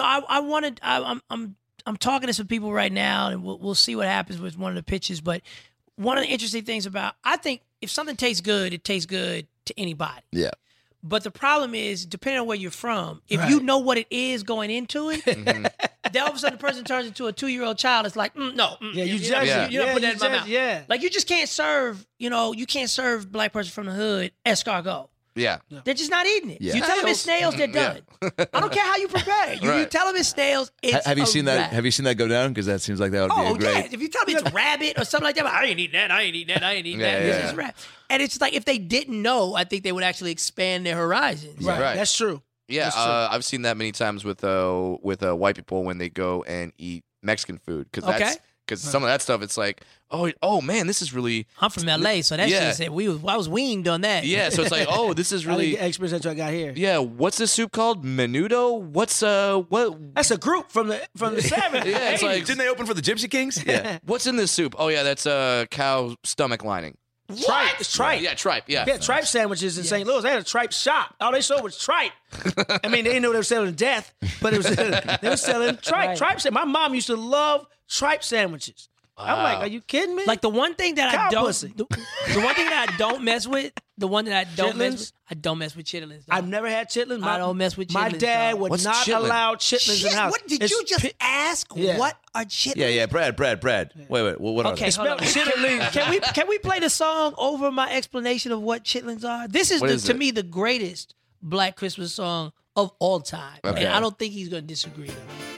I'm talking to some people right now, and we'll see what happens with one of the pitches. But one of the interesting things I think if something tastes good, it tastes good to anybody. Yeah. But the problem is, depending on where you're from, if you know what it is going into it, then all of a sudden the person turns into a 2-year-old child. It's like, no, Yeah, you you're judge not- it. you're not Yeah, putting that you in my judge- mouth. yeah. Like you just can't serve, you can't serve black person from the hood escargot. Yeah. They're just not eating it. Yeah. You tell them it's snails, they're done. I don't care how you prepare it. You Right. tell them it's snails, it's Have you a seen that? wrap. Have you seen that go down? Because that seems like that would be Oh, a great. yeah. If you tell me it's rabbit or something like that, I ain't eating that. I ain't eating that. I ain't eating that. Yeah, This yeah. is rap. And it's like if they didn't know, I think they would actually expand their horizons. Right. Right. That's true. Yeah, That's true. I've seen that many times with white people when they go and eat Mexican food because Okay. because some of that stuff, it's like, oh man, this is really. I'm from LA, so that shit said I was weaned on that. Yeah, so it's like, oh, this is really. I didn't get experience until I got here. Yeah, what's this soup called? Menudo? What's what? That's a group from the 70s. Yeah, it's like, didn't they open for the Gypsy Kings? Yeah. What's in this soup? Oh yeah, that's cow stomach lining. Tripe. It's tripe. Yeah, tripe. Yeah. Yeah, tripe sandwiches in St. Louis. They had a tripe shop. All they sold was tripe. I mean, they didn't know they were selling death, but it was they were selling tripe. Right. Tripe sandwiches. My mom used to love tripe sandwiches. I'm like, are you kidding me? Like the one thing that Cow I don't, pussy. the one thing that I don't mess with, the one that I don't mess Chitlins? with, I don't mess with chitlins. I've never had chitlins. I don't mess with My chitlins, dad dog. would What's not chitlin? allow chitlins in the house. What did It's you just ask? Yeah. What are chitlins? Yeah, Brad. Wait. What are Okay, they? hold on. Can we play the song over my explanation of what chitlins are? This is What is to it? me the greatest Black Christmas song of all time, Okay. and I don't think he's gonna disagree.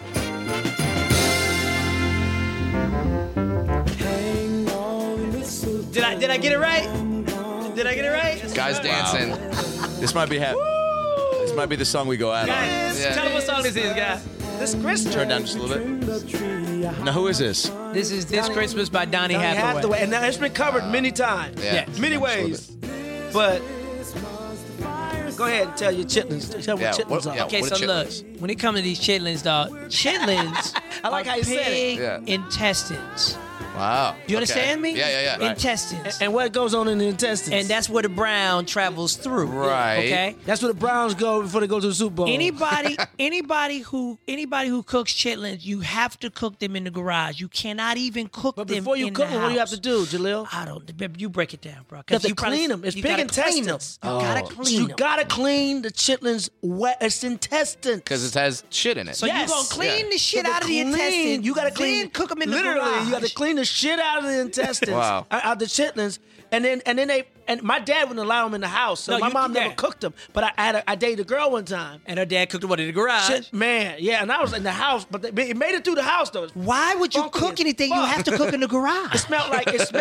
Did I get it right? Did I get it right? Guys dancing. This might be This might be the song we go out on. Guys, Yeah. tell them what song this is, guys. This Christmas. Turn down just a little bit. Now, who is this? This is This Christmas by Donny Donny Hathaway. Hathaway. And now it's been covered many times. Yeah. Many ways. But go ahead and tell your chitlins. Tell Yeah, what chitlins what- are. yeah, Okay, what so are look, chitlins? when it comes to these chitlins, dog, chitlins I like are how you said it. pig Yeah. intestines. Wow. You Okay. understand me? Yeah. Right. Intestines. And what goes on in the intestines? And that's where the brown travels through. Right. Okay. that's where the Browns go before they go to the Super Bowl. Anybody who cooks chitlins, you have to cook them in the garage. You cannot even cook But them before you in cook the them, what do you have house. to do, Jalil? I don't. You break it down, bro. You have to probably- clean them. It's you pig gotta clean them. intestines. You gotta clean You them. gotta clean the chitlins wet. It's intestines. Because it has shit in it. So Yes. you gonna clean Yeah. the shit So out of the clean, intestines. You gotta clean. Then cook them in the literally, garage. you got to clean the shit out of the intestines. Wow. Out the chitlins, and then my dad wouldn't allow them in the house, so No, my you- mom never yeah. cooked them. But I dated a girl one time. And her dad cooked them in the garage. Shit, man, yeah, and I was in the house, but it made it through the house though. Why would you Funky cook as anything you fuck. have to cook in the garage? It smelled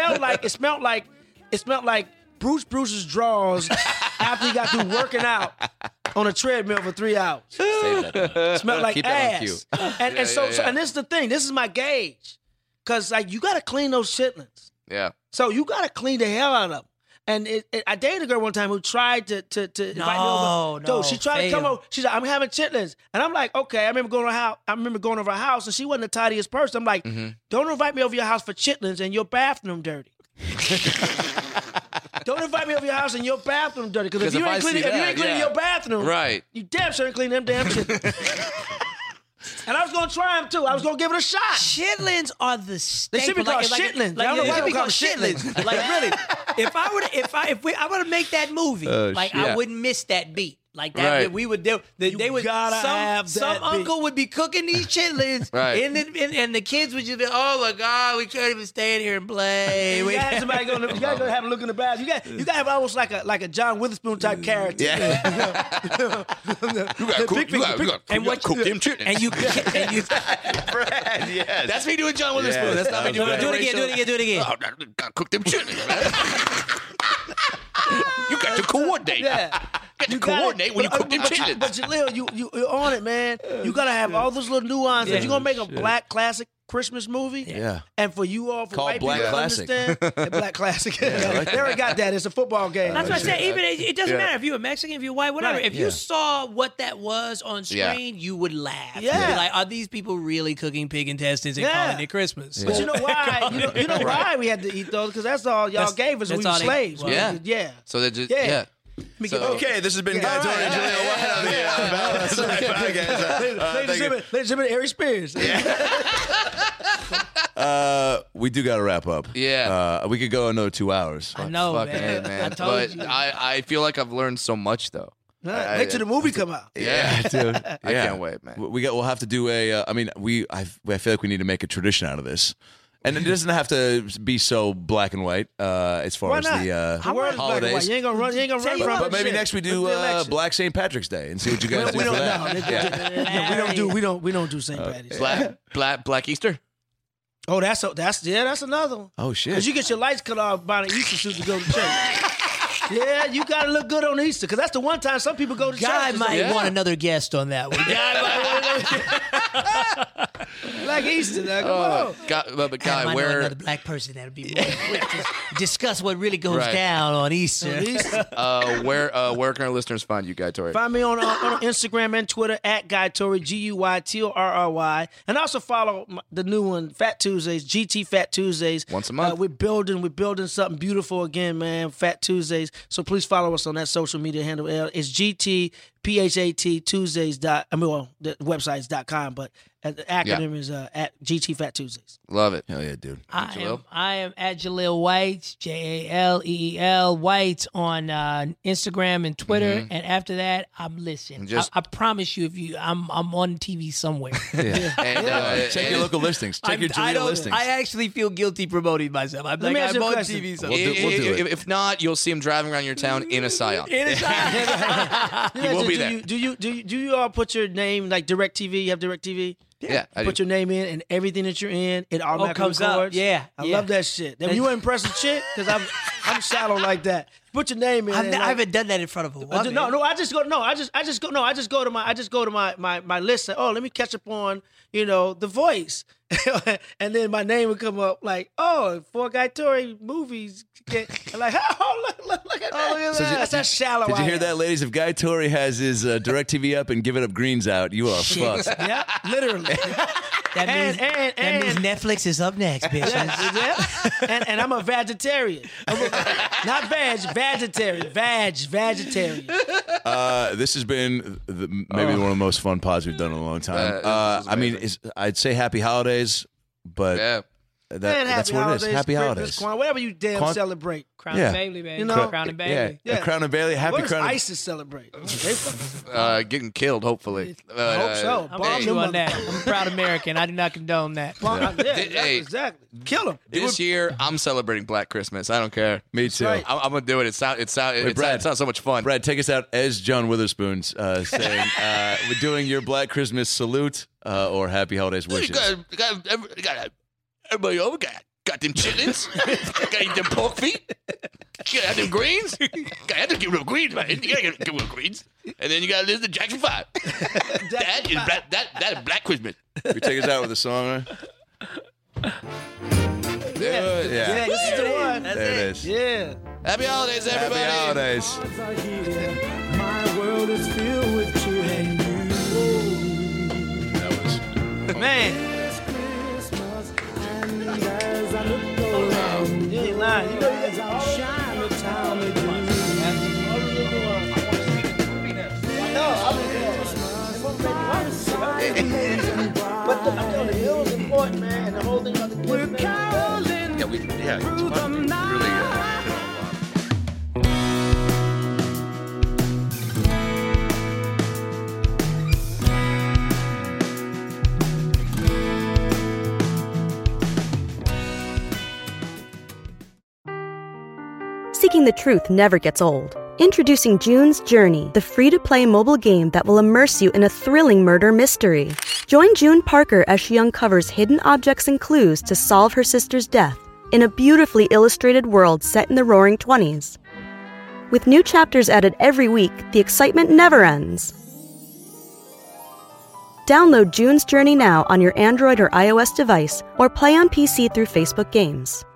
like Bruce's drawers after he got through working out on a treadmill for 3 hours. Smelled like Keep that on ass. cue. And so yeah. and this is the thing. This is my gauge, because like you got to clean those chitlins. Yeah. So you got to clean the hell out of them. And I dated a girl one time who tried to invite me over. No, She tried to come fail. over. She's like, I'm having chitlins. And I'm like, okay. I remember going over her house, and she wasn't the tidiest person. I'm like, don't invite me over your house for chitlins and your bathroom dirty. Don't invite me over your house and your bathroom dirty. Because if you if I ain't see cleaning, that, yeah. your bathroom, Right. you damn sure ain't clean them damn chitlins. And I was gonna try them too. I was gonna give it a shot. Chitlins are the staple. They should be called shitlins. I don't know they why should they be call called them shitlins. Like really, if I were to make that movie, like I yeah. wouldn't miss that beat. Like that, Right. we would do. They would. gotta have Some that beat. uncle would be cooking these chitlins, Right. and the kids would just be, oh my god, we can't even stay in here and play. You We- got somebody go. You got to go have a look in the bathroom. You got to have almost like a John Witherspoon type character. Yeah. and what cook them chitlins. and you Brad, yes. That's me doing John Witherspoon. Yes, That's not me that doing was do it again. Do it again. Oh, gotta cook them chitlins, man. You got to coordinate. Yeah. You got to coordinate when you cook them But chitlins. Jaleel, you're on it, man. You gotta have all those little nuances. Yeah. You're gonna make a black classic Christmas movie. Yeah. And for you all, for Called white Black people Classic. to understand, a black classic. They already got that. It's a football game. That's what I said. Even it doesn't matter if you're Mexican, if you're white, whatever. Right. If you saw what that was on screen, you would laugh. Yeah. You'd be like, are these people really cooking pig intestines and Yeah. calling it Christmas? But you know why? You know why we had to eat those? Because that's all y'all That's- gave us when we that's were all they- slaves. well, Yeah. Yeah. So they just, Yeah. yeah. So- Okay, this has been Guy all Tori and right, Jaleel White on the Ladies and gentlemen, Ari Spears. We do got to wrap up. Yeah. We could go another 2 hours. I know, Fucking man. A, man. I told But you. I feel like I've learned so much, though. Wait till the movie come out. Yeah. dude. I can't wait, man. We'll have to do a. I mean, I feel like we need to make a tradition out of this, and it doesn't have to be so black and white. As far Why as not? the The world is black and white. holidays. You ain't gonna run. You ain't gonna run from But it. maybe Shit. next we do With the election. Black St. Patrick's Day and see what you guys do We for don't that. know. We don't do St. Patty's. Black Easter? Oh, that's another one. Oh shit! Cause you get your lights cut off buying an Easter suit to go to church. Yeah, you gotta look good on Easter, cause that's the one time some people go to Guy church. might Yeah. want another guest on that one. Guy might want another guest. Black Easter, now, come on. But Guy, I know where another black person that would be more equipped to discuss what really goes down on Easter. where can our listeners find you, Guy Torrey? Find me on Instagram and Twitter at Guy Torrey, GUYTORRY, and also follow the new one, Fat Tuesdays, GT Fat Tuesdays. Once a month. We're building something beautiful again, man. Fat Tuesdays. So please follow us on that social media handle. It's GTPHAT Tuesdays. The website is .com, but the acronym is at GT Fat Tuesdays. Love it. Hell yeah, dude. I am at Jaleel White, JALEEL White on Instagram and Twitter, and after that, I'm listening. I promise you, I'm on TV somewhere. Check your local listings. Check your Jaleel listings. I actually feel guilty promoting myself. I'm Let me ask you a on question. TV somewhere. We'll do it. If not, you'll see him driving around your town in a Scion. He will be there. Do you all put your name like DirecTV? You have DirecTV? Yeah, I put do. your name in, and everything that you're in, it automatically comes up. records. Yeah, I love that shit. Then you ain't pressing shit because I'm shallow like that. Put your name in. I haven't done that in front of a woman. I just go to my list. Say, oh, let me catch up on The Voice, and then my name would come up like, oh, for Guy Torrey movies. I'm like, oh, look at that. That's how shallow. Did you hear that, ladies? If Guy Torrey has his DirecTV up and Giving Up Greens out, you are fucked. Yeah, literally. That means Netflix is up next, bitch. And I'm a vegetarian. Not vegetarian. Vegetarian. This has been maybe one of the most fun pods we've done in a long time. I mean, I'd say happy holidays, but that's what it is. Happy holidays. Whatever you celebrate. Crown and Bailey, baby. Crown and Bailey. Yeah. Crown and Bailey. Happy what Crown. What does ISIS celebrate? Getting killed, hopefully. I hope so. I'm with you on that. I'm a proud American. I do not condone that. Exactly. Kill them. This year, I'm celebrating Black Christmas. I don't care. Me too. Right. I'm gonna do it. It sounds so much fun. Brad, take us out as John Witherspoon saying, we're doing your Black Christmas salute or happy holidays wishes. Everybody over, got them chitlins, got them pork feet, got them greens. Got to get rid of greens, man. You gotta get rid of greens, and then you gotta listen to Jackson 5. That is Black Christmas. You take us out with a song, right? Yeah, this is the one. There it is. Yeah. Happy holidays, everybody. Happy holidays. My world is filled with you and you. That was Man. As I look around, You ain't lying. You know as I shine the town with you. But the hill is important, man. And the whole thing about the gift, man. It's fun. Really Seeking the truth never gets old. Introducing June's Journey, the free-to-play mobile game that will immerse you in a thrilling murder mystery. Join June Parker as she uncovers hidden objects and clues to solve her sister's death in a beautifully illustrated world set in the Roaring '20s. With new chapters added every week, the excitement never ends. Download June's Journey now on your Android or iOS device or play on PC through Facebook Games.